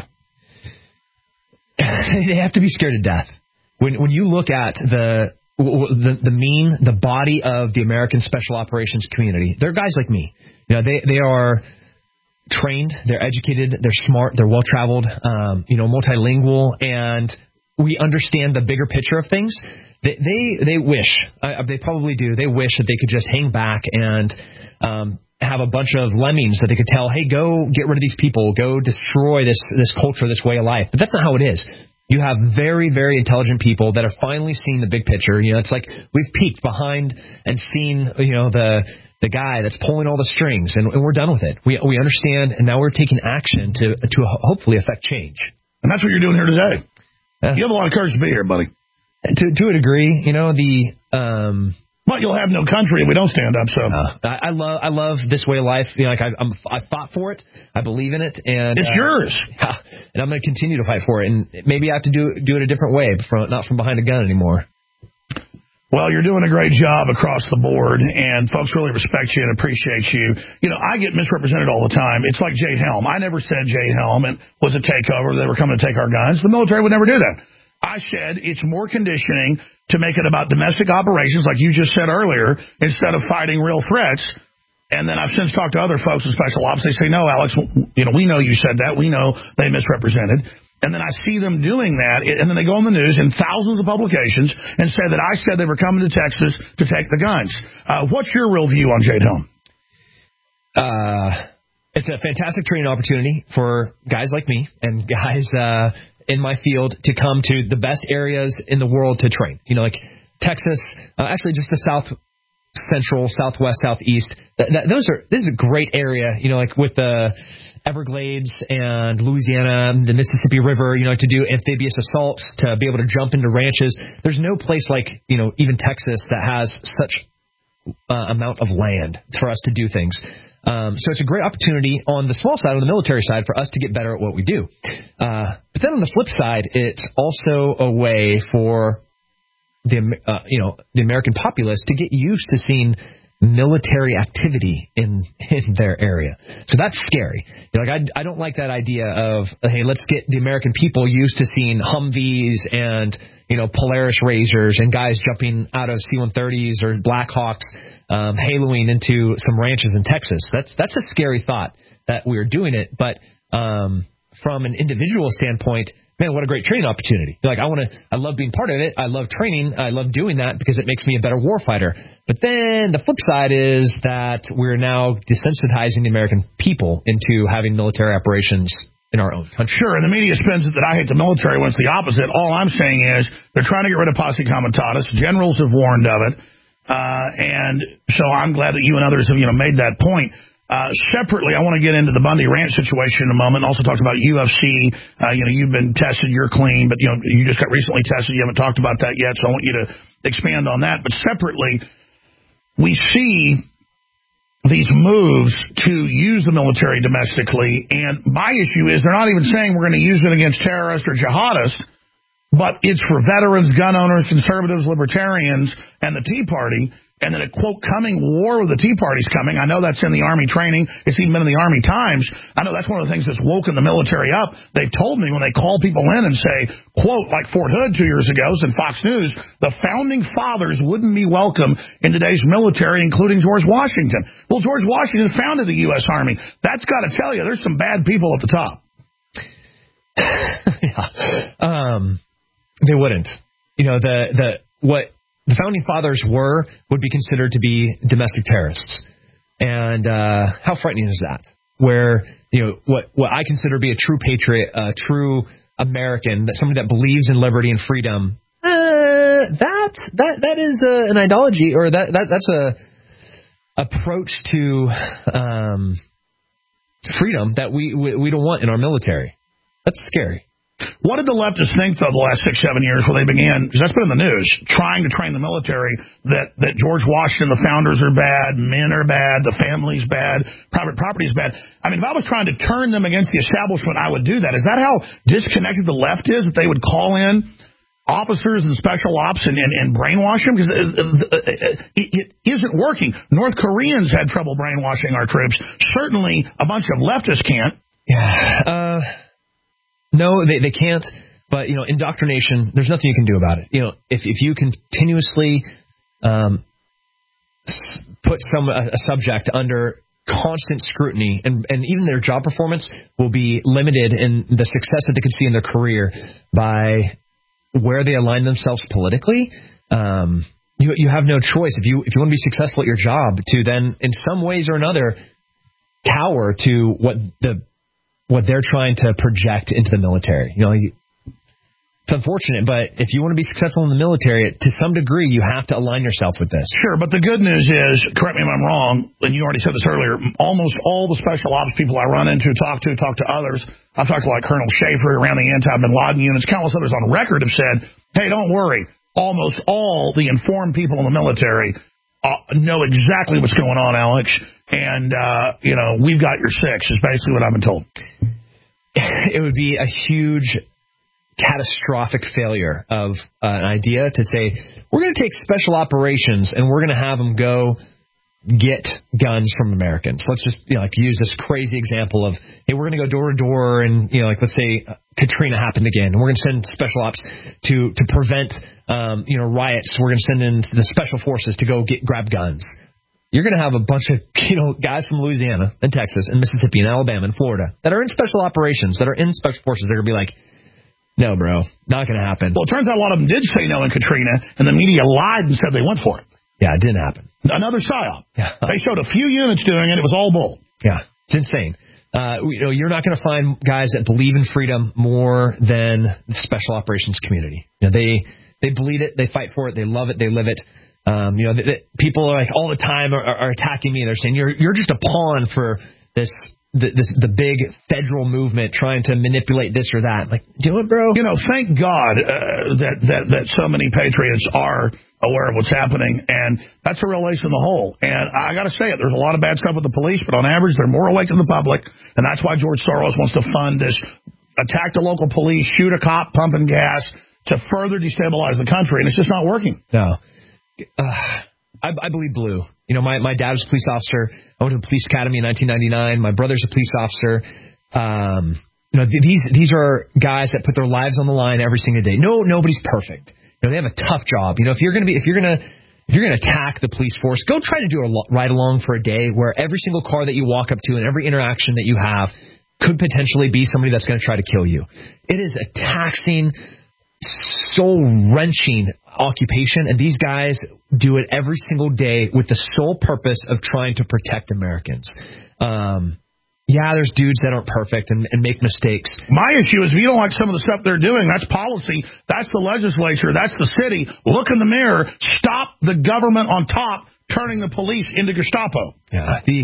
They have to be scared to death. When when you look at the the the mean, the body of the American Special Operations community, they're guys like me. You know, they they are trained, they're educated, they're smart, they're well-traveled, um, you know, multilingual, and we understand the bigger picture of things. They they, they wish, uh, they probably do, they wish that they could just hang back and um, have a bunch of lemmings that they could tell, hey, go get rid of these people, go destroy this this culture, this way of life. But that's not how it is. You have very, very intelligent people that are finally seeing the big picture. You know, it's like we've peeked behind and seen, you know, the the guy that's pulling all the strings, and, and we're done with it. We we understand, and now we're taking action to to hopefully affect change. And that's what you're doing here today. Yeah. You have a lot of courage to be here, buddy. To to a degree, you know, the um. But you'll have no country if we don't stand up. So uh, I, I love I love this way of life. You know, like I, I'm I fought for it. I believe in it, and it's uh, yours. Yeah, and I'm going to continue to fight for it. And maybe I have to do do it a different way, from not from behind a gun anymore. Well, you're doing a great job across the board, and folks really respect you and appreciate you. You know, I get misrepresented all the time. It's like Jade Helm. I never said Jade Helm was a takeover. They were coming to take our guns. The military would never do that. I said it's more conditioning to make it about domestic operations, like you just said earlier, instead of fighting real threats. And then I've since talked to other folks in special ops. They say, no, Alex, you know, we know you said that. We know they misrepresented. And then I see them doing that, and then they go on the news in thousands of publications and say that I said they were coming to Texas to take the guns. Uh, what's your real view on Jade Helm? Uh, it's a fantastic training opportunity for guys like me and guys uh, in my field to come to the best areas in the world to train. You know, like Texas, uh, actually just the South Central, Southwest, Southeast. That, that, those are this is a great area. You know, like with the Everglades and Louisiana, the Mississippi River, you know, to do amphibious assaults, to be able to jump into ranches. There's no place like, you know, even Texas that has such uh, amount of land for us to do things. Um, so it's a great opportunity on the small side, on the military side, for us to get better at what we do. Uh, but then on the flip side, it's also a way for the, uh, you know, the American populace to get used to seeing military activity in in their area. So that's scary. You know, like I, I don't like that idea of, hey, let's get the American people used to seeing Humvees and, you know, Polaris Razors and guys jumping out of C one thirties or Blackhawks, um, haloing into some ranches in Texas. That's that's a scary thought that we're doing it. But um, from an individual standpoint, man, what a great training opportunity. You're like, I want to, I love being part of it. I love training. I love doing that because it makes me a better warfighter. But then the flip side is that we're now desensitizing the American people into having military operations in our own country. Sure, and the media spins it that I hate the military when it's the opposite. All I'm saying is they're trying to get rid of posse comitatus. Generals have warned of it. Uh, and so I'm glad that you and others have, you know, made that point. Uh, separately, I want to get into the Bundy Ranch situation in a moment. Also talks about U F C. Uh, you know, you've been tested, you're clean, but you know, you just got recently tested. You haven't talked about that yet, so I want you to expand on that. But separately, we see these moves to use the military domestically, and my issue is they're not even saying we're going to use it against terrorists or jihadists, but it's for veterans, gun owners, conservatives, libertarians, and the Tea Party. And then a, quote, coming war with the Tea Party's coming. I know that's in the Army training. It's even been in the Army Times. I know that's one of the things that's woken the military up. They've told me when they call people in and say, quote, like Fort Hood two years ago and Fox News, the founding fathers wouldn't be welcome in today's military, including George Washington. Well, George Washington founded the U S. Army. That's got to tell you there's some bad people at the top. yeah. Um, they wouldn't. You know, the the what... the founding fathers were, would be considered to be domestic terrorists. And uh, how frightening is that? Where, you know, what, what I consider to be a true patriot, a true American, that somebody that believes in liberty and freedom, uh, that that that is uh, an ideology, or that, that that's a approach to um, freedom that we, we we don't want in our military. That's scary. What did the leftists think, though, the last six, seven years where they began, because that's been in the news, trying to train the military that, that George Washington, the founders are bad, men are bad, the family's bad, private property is bad. I mean, if I was trying to turn them against the establishment, I would do that. Is that how disconnected the left is, that they would call in officers and special ops and, and, and brainwash them? Because it, it, it isn't working. North Koreans had trouble brainwashing our troops. Certainly a bunch of leftists can't. Yeah. Uh... No, they they can't. But, you know, indoctrination, there's nothing you can do about it. You know, if if you continuously um, put some a, a subject under constant scrutiny, and, and even their job performance will be limited in the success that they could see in their career by where they align themselves politically. Um, you you have no choice if you if you want to be successful at your job to then, in some ways or another, cower to what the what they're trying to project into the military. You know, it's unfortunate, but if you want to be successful in the military, to some degree, you have to align yourself with this. Sure, but the good news is, correct me if I'm wrong, and you already said this earlier, almost all the special ops people I run into, talk to, talk to others, I've talked to like Colonel Schaefer around the anti-Bin Laden units, countless others on record have said, hey, don't worry, almost all the informed people in the military uh, know exactly what's going on, Alex. And, uh, you know, we've got your six, is basically what I've been told. It would be a huge, catastrophic failure of uh, an idea to say, we're going to take special operations and we're going to have them go get guns from Americans. Let's just, you know, like use this crazy example of, hey, we're going to go door to door and, you know, like let's say Katrina happened again, and we're going to send special ops to, to prevent, um, you know, riots. We're going to send in the special forces to go get grab guns. You're going to have a bunch of, you know, guys from Louisiana and Texas and Mississippi and Alabama and Florida that are in special operations, that are in special forces. They're going to be like, no, bro, not going to happen. Well, it turns out a lot of them did say no in Katrina, and the media lied and said they went for it. Yeah, it didn't happen. Another psyop. Yeah. They showed a few units doing it. It was all bull. Yeah, it's insane. Uh, you know, you're not going to find guys that believe in freedom more than the special operations community. You know, they they bleed it, they fight for it, they love it, they live it. Um, you know, the, the, people are like all the time are, are attacking me. They're saying you're you're just a pawn for this the, this the big federal movement trying to manipulate this or that. Like, do it, bro. You know, thank God uh, that that that so many patriots are aware of what's happening, and that's a real ace in the hole. And I got to say it, there's a lot of bad stuff with the police, but on average, they're more awake than the public, and that's why George Soros wants to fund this attack the local police, shoot a cop, pumping gas to further destabilize the country, and it's just not working. No. Uh, I, I believe blue. You know, my, my dad was a police officer. I went to the police academy in nineteen ninety-nine. My brother's a police officer. Um, you know, th- these these are guys that put their lives on the line every single day. No, nobody's perfect. You know, they have a tough job. You know, if you're gonna be, if you're gonna, if you're gonna attack the police force, go try to do a ride along for a day where every single car that you walk up to and every interaction that you have could potentially be somebody that's going to try to kill you. It is a taxing, soul-wrenching occupation, and these guys do it every single day with the sole purpose of trying to protect Americans. Um, yeah, there's dudes that aren't perfect and, and make mistakes. My issue is if you don't like some of the stuff they're doing, that's policy, that's the legislature, that's the city. Look in the mirror. Stop the government on top turning the police into Gestapo. Yeah, the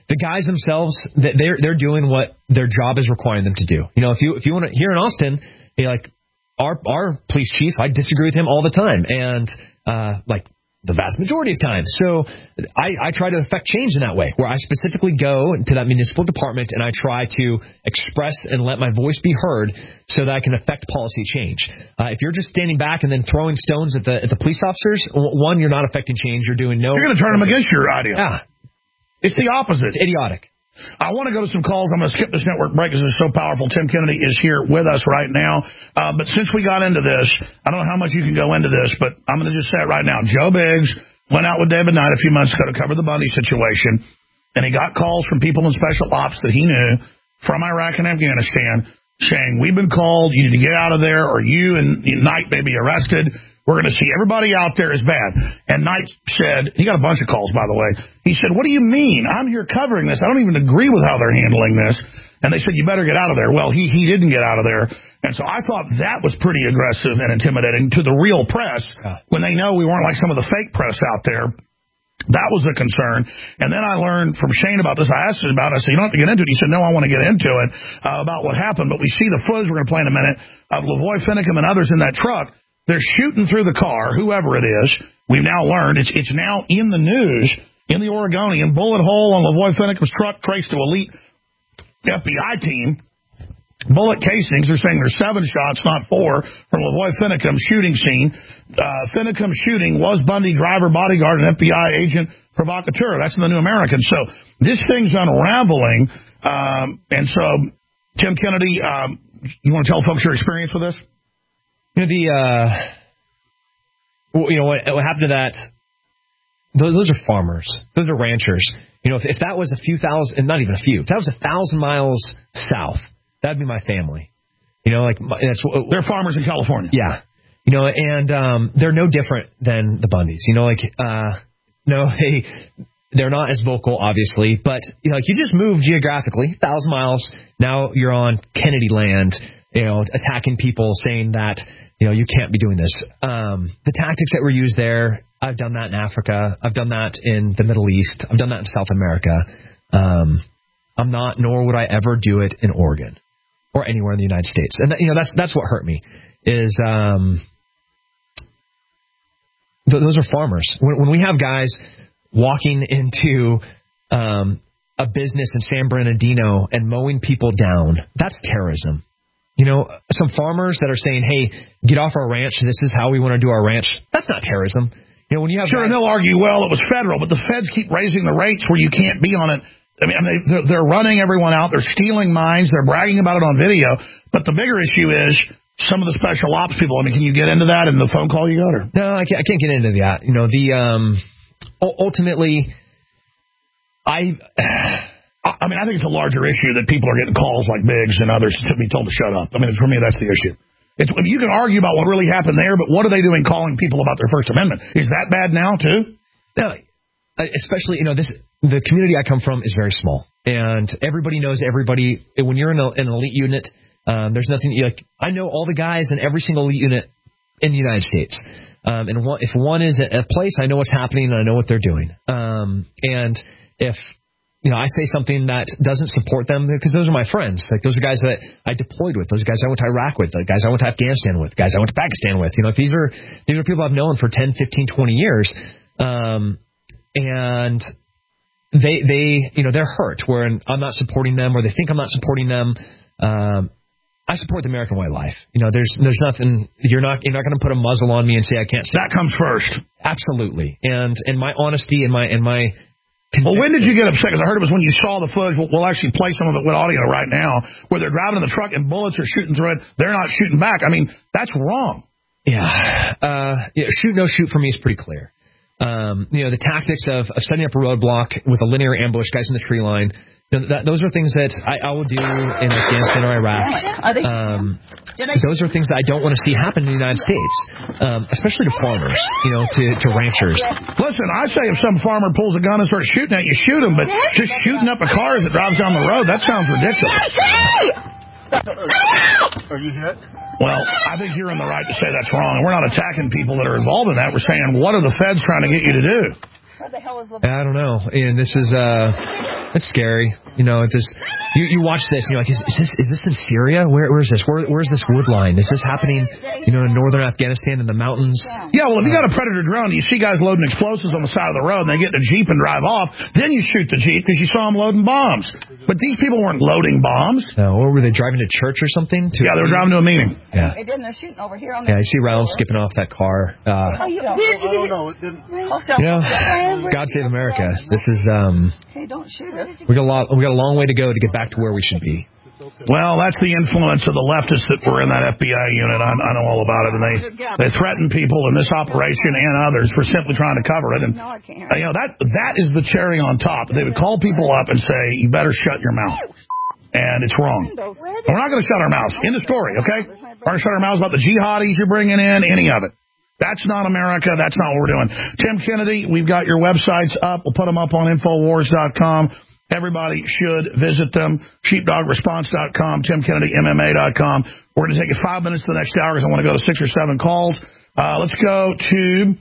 the guys themselves, they're they're doing what their job is requiring them to do. You know, if you if you want to here in Austin, you know, like our our police chief, I disagree with him all the time, and uh, like the vast majority of times. So I, I try to affect change in that way, where I specifically go to that municipal department and I try to express and let my voice be heard so that I can affect policy change. Uh, if you're just standing back and then throwing stones at the at the police officers, one, you're not affecting change. You're doing no. You're going to turn them against your idea. Yeah. It's the opposite. It's idiotic. I want to go to some calls. I'm going to skip this network break because it's so powerful. Tim Kennedy is here with us right now. Uh, but since we got into this, I don't know how much you can go into this, but I'm going to just say it right now. Joe Biggs went out with David Knight a few months ago to cover the Bundy situation, and he got calls from people in special ops that he knew from Iraq and Afghanistan saying, we've been called, you need to get out of there, or you and Knight may be arrested. We're going to see everybody out there is bad. And Knight said, he got a bunch of calls, by the way. He said, what do you mean? I'm here covering this. I don't even agree with how they're handling this. And they said, you better get out of there. Well, he, he didn't get out of there. And so I thought that was pretty aggressive and intimidating to the real press when they know we weren't like some of the fake press out there. That was a concern. And then I learned from Shane about this. I asked him about it. I said, you don't have to get into it. He said, no, I want to get into it uh, about what happened. But we see the footage we're going to play in a minute of Lavoy Finicum and others in that truck. They're shooting through the car, whoever it is. We've now learned it's it's now in the news in the Oregonian. Bullet hole on Lavoy Finicum's truck traced to elite F B I team. Bullet casings. They're saying there's seven shots, not four, from Lavoy Finicum's shooting scene. Uh, Finicum's shooting was Bundy driver, bodyguard, and F B I agent provocateur. That's in the New American. So this thing's unraveling. Um, and so, Tim Kennedy, um, you want to tell folks your experience with this? You know, the, uh, well, you know, what, what happened to that, those, those are farmers. Those are ranchers. You know, if, if that was a few thousand, not even a few, if that was a thousand miles south, that'd be my family. You know, like, that's, they're farmers in California. Yeah. You know, and, um, they're no different than the Bundys. You know, like, uh, no, they, they're not as vocal, obviously, but, you know, like, you just move geographically, a thousand miles, now you're on Kennedy land, you know, attacking people, saying that, you know, you can't be doing this. Um, the tactics that were used there, I've done that in Africa. I've done that in the Middle East. I've done that in South America. Um, I'm not, nor would I ever do it in Oregon or anywhere in the United States. And, you know, that's that's what hurt me is um, th- those are farmers. When, when we have guys walking into um, a business in San Bernardino and mowing people down, that's terrorism. You know, some farmers that are saying, hey, get off our ranch, this is how we want to do our ranch. That's not terrorism. You know, when you have sure, guys, and they'll argue, well, it was federal, but the feds keep raising the rates where you can't be on it. I mean, they're, they're running everyone out. They're stealing mines. They're bragging about it on video. But the bigger issue is some of the special ops people. I mean, can you get into that in the phone call you got? Or? No, I can't, I can't get into that. You know, the um, ultimately, I... I mean, I think it's a larger issue that people are getting calls like Biggs and others to be told to shut up. I mean, for me, that's the issue. It's, you can argue about what really happened there, but what are they doing calling people about their First Amendment? Is that bad now, too? No, especially, you know, this the community I come from is very small, and everybody knows everybody. When you're in a, an elite unit, um, there's nothing, like, I know all the guys in every single elite unit in the United States. Um, and one, if one is at a place, I know what's happening and I know what they're doing. Um, and if... You know, I say something that doesn't support them because those are my friends. Like, those are guys that I deployed with. Those are guys I went to Iraq with. The guys I went to Afghanistan with. Guys I went to Pakistan with. You know, these are these are people I've known for ten, fifteen, twenty years. Um, and they, they, you know, they're hurt where I'm not supporting them or they think I'm not supporting them. Um, I support the American way of life. You know, there's there's nothing, you're not you're not going to put a muzzle on me and say I can't. That comes first. Absolutely. And, and my honesty and my, and my, well, when did you get upset? Because I heard it was when you saw the footage. We'll, we'll actually play some of it with audio right now, where they're driving in the truck and bullets are shooting through it. They're not shooting back. I mean, that's wrong. Yeah. Uh, yeah shoot, no shoot for me is pretty clear. Um, you know, the tactics of, of setting up a roadblock with a linear ambush, guys in the tree line, you know, that, those are things that I, I will do in Afghanistan or Iraq. Um, those are things that I don't want to see happen in the United States, um, especially to farmers, you know, to, to ranchers. Listen, I say if some farmer pulls a gun and starts shooting at you, shoot him, but just shooting up a car as it drives down the road, that sounds ridiculous. Are you hit? Well, I think you're in the right to say that's wrong. And we're not attacking people that are involved in that. We're saying, what are the feds trying to get you to do? I don't know. And this is, uh, it's scary. You know, it's just, you, you watch this and you're like, is, is this is this in Syria? Where, where is this? Where, where's this wood line? Is this happening, you know, in northern Afghanistan in the mountains? Yeah, well, if you got a Predator drone, you see guys loading explosives on the side of the road, and they get in a Jeep and drive off, then you shoot the Jeep because you saw them loading bombs. But these people weren't loading bombs. No, or were they driving to church or something? To yeah, they were driving to a meeting. Yeah. It didn't. They're shooting over here on the Yeah, I see rounds skipping off that car. Uh, oh, you, I don't know. It didn't. You know, God save America. This is, um, hey, don't shoot us. we got a lot, we got a long way to go to get back to where we should be. Well, that's the influence of the leftists that were in that F B I unit. I, I know all about it, and they they threaten people in this operation and others for simply trying to cover it. And no, I can't. Uh, you know that that is the cherry on top. They would call people up and say, "You better shut your mouth," and it's wrong. We're not going to shut our mouths. End of story. Okay, we're going to shut our mouths about the jihadis you're bringing in, any of it. That's not America. That's not what we're doing. Tim Kennedy, we've got your websites up. We'll put them up on Infowars dot com. Everybody should visit them. sheepdog response dot com, Tim Kennedy M M A dot com. We're going to take you five minutes to the next hour because I want to go to six or seven calls. Uh, let's go to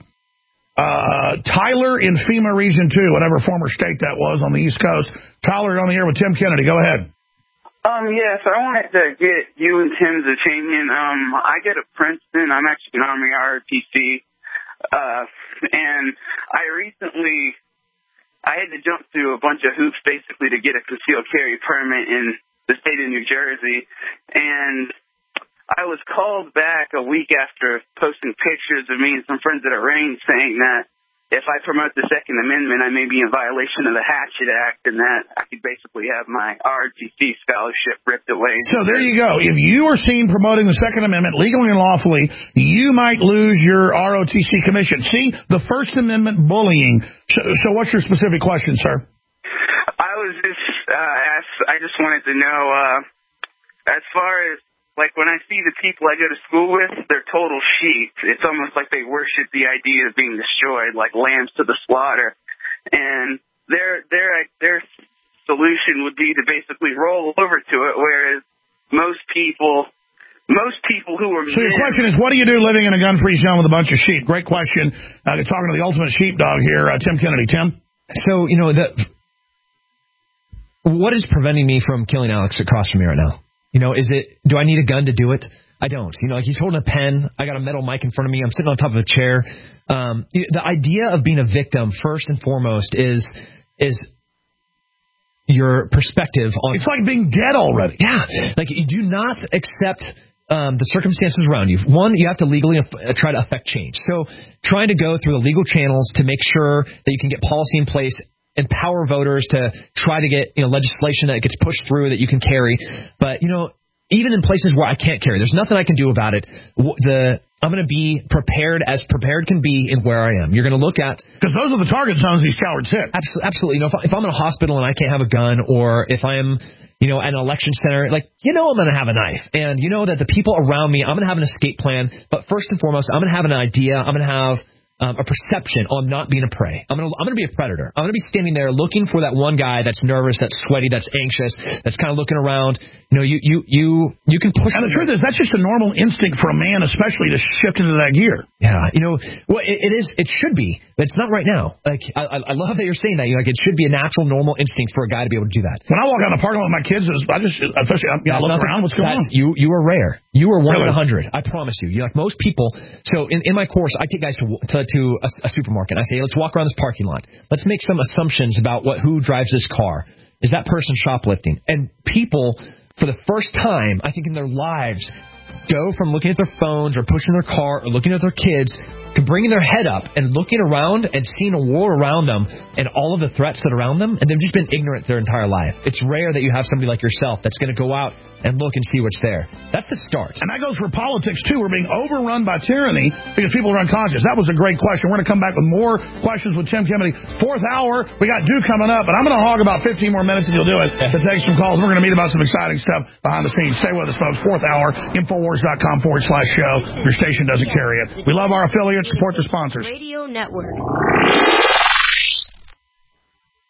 uh, Tyler in FEMA Region two, whatever former state that was on the East Coast. Tyler, you're on the air with Tim Kennedy. Go ahead. Um, yes, I wanted to get you and Tim's opinion. Um, I get to Princeton. I'm actually an Army R O T C. Uh, and I recently... I had to jump through a bunch of hoops basically to get a concealed carry permit in the state of New Jersey. And I was called back a week after posting pictures of me and some friends at a range saying that if I promote the Second Amendment, I may be in violation of the Hatchet Act and that I could basically have my R O T C scholarship ripped away. So there you go. If you are seen promoting the Second Amendment legally and lawfully, you might lose your R O T C commission. See, the First Amendment bullying. So, so what's your specific question, sir? I was just uh, asked, I just wanted to know, uh, as far as, like, when I see the people I go to school with, they're total sheep. It's almost like they worship the idea of being destroyed, like lambs to the slaughter. And their their their solution would be to basically roll over to it, whereas most people, most people who are So your question is, what do you do living in a gun-free zone with a bunch of sheep? Great question. Uh, talking to the ultimate sheepdog here, uh, Tim Kennedy. Tim? So, you know, the, what is preventing me from killing Alex across from me right now? You know, is it, do I need a gun to do it? I don't. You know, like he's holding a pen. I got a metal mic in front of me. I'm sitting on top of a chair. Um, the idea of being a victim, first and foremost, is is your perspective on... It's like being dead already. Yeah. Like, you do not accept um, the circumstances around you. One, you have to legally af- try to affect change. So trying to go through the legal channels to make sure that you can get policy in place, empower voters to try to get, you know, legislation that gets pushed through that you can carry. But, you know, even in places where I can't carry, there's nothing I can do about it. The I'm going to be prepared as prepared can be in where I am. You're going to look at... Because those are the target zones these cowards hit. Absolutely. absolutely. You know, if, I, if I'm in a hospital and I can't have a gun, or if I'm, you know, at an election center, like, you know I'm going to have a knife. And you know that the people around me, I'm going to have an escape plan. But first and foremost, I'm going to have an idea. I'm going to have... Um, a perception on not being a prey. I'm gonna I'm gonna be a predator. I'm gonna be standing there looking for that one guy that's nervous, that's sweaty, that's anxious, that's kind of looking around. You know, you you you you can push. And the truth is, that's just a normal instinct for a man, especially to shift into that gear. Yeah, you know, well, it, it is. It should be. But it's not right now. Like, I, I love that you're saying that. You're like, it should be a natural, normal instinct for a guy to be able to do that. When I walk out in the parking lot with my kids, I just, especially, you know, I look around. What's going on? You you are rare. You are one really? in a hundred. I promise you. You're like most people. So in, in my course, I take guys to to, to a, a supermarket. And I say, hey, let's walk around this parking lot. Let's make some assumptions about what who drives this car. Is that person shoplifting? And people, for the first time, I think in their lives, go from looking at their phones or pushing their car or looking at their kids to bringing their head up and looking around and seeing a war around them and all of the threats that are around them, and they've just been ignorant their entire life. It's rare that you have somebody like yourself that's going to go out and look and see what's there. That's the start. And that goes for politics, too. We're being overrun by tyranny because people are unconscious. That was a great question. We're going to come back with more questions with Tim Kennedy. Fourth hour, we got Duke coming up, but I'm going to hog about fifteen more minutes if you'll do it to take some calls. We're going to meet about some exciting stuff behind the scenes. Stay with us, folks. Fourth hour, Infowars.com forward slash show. Your station doesn't carry it. We love our affiliates. Support the sponsors. Radio Network.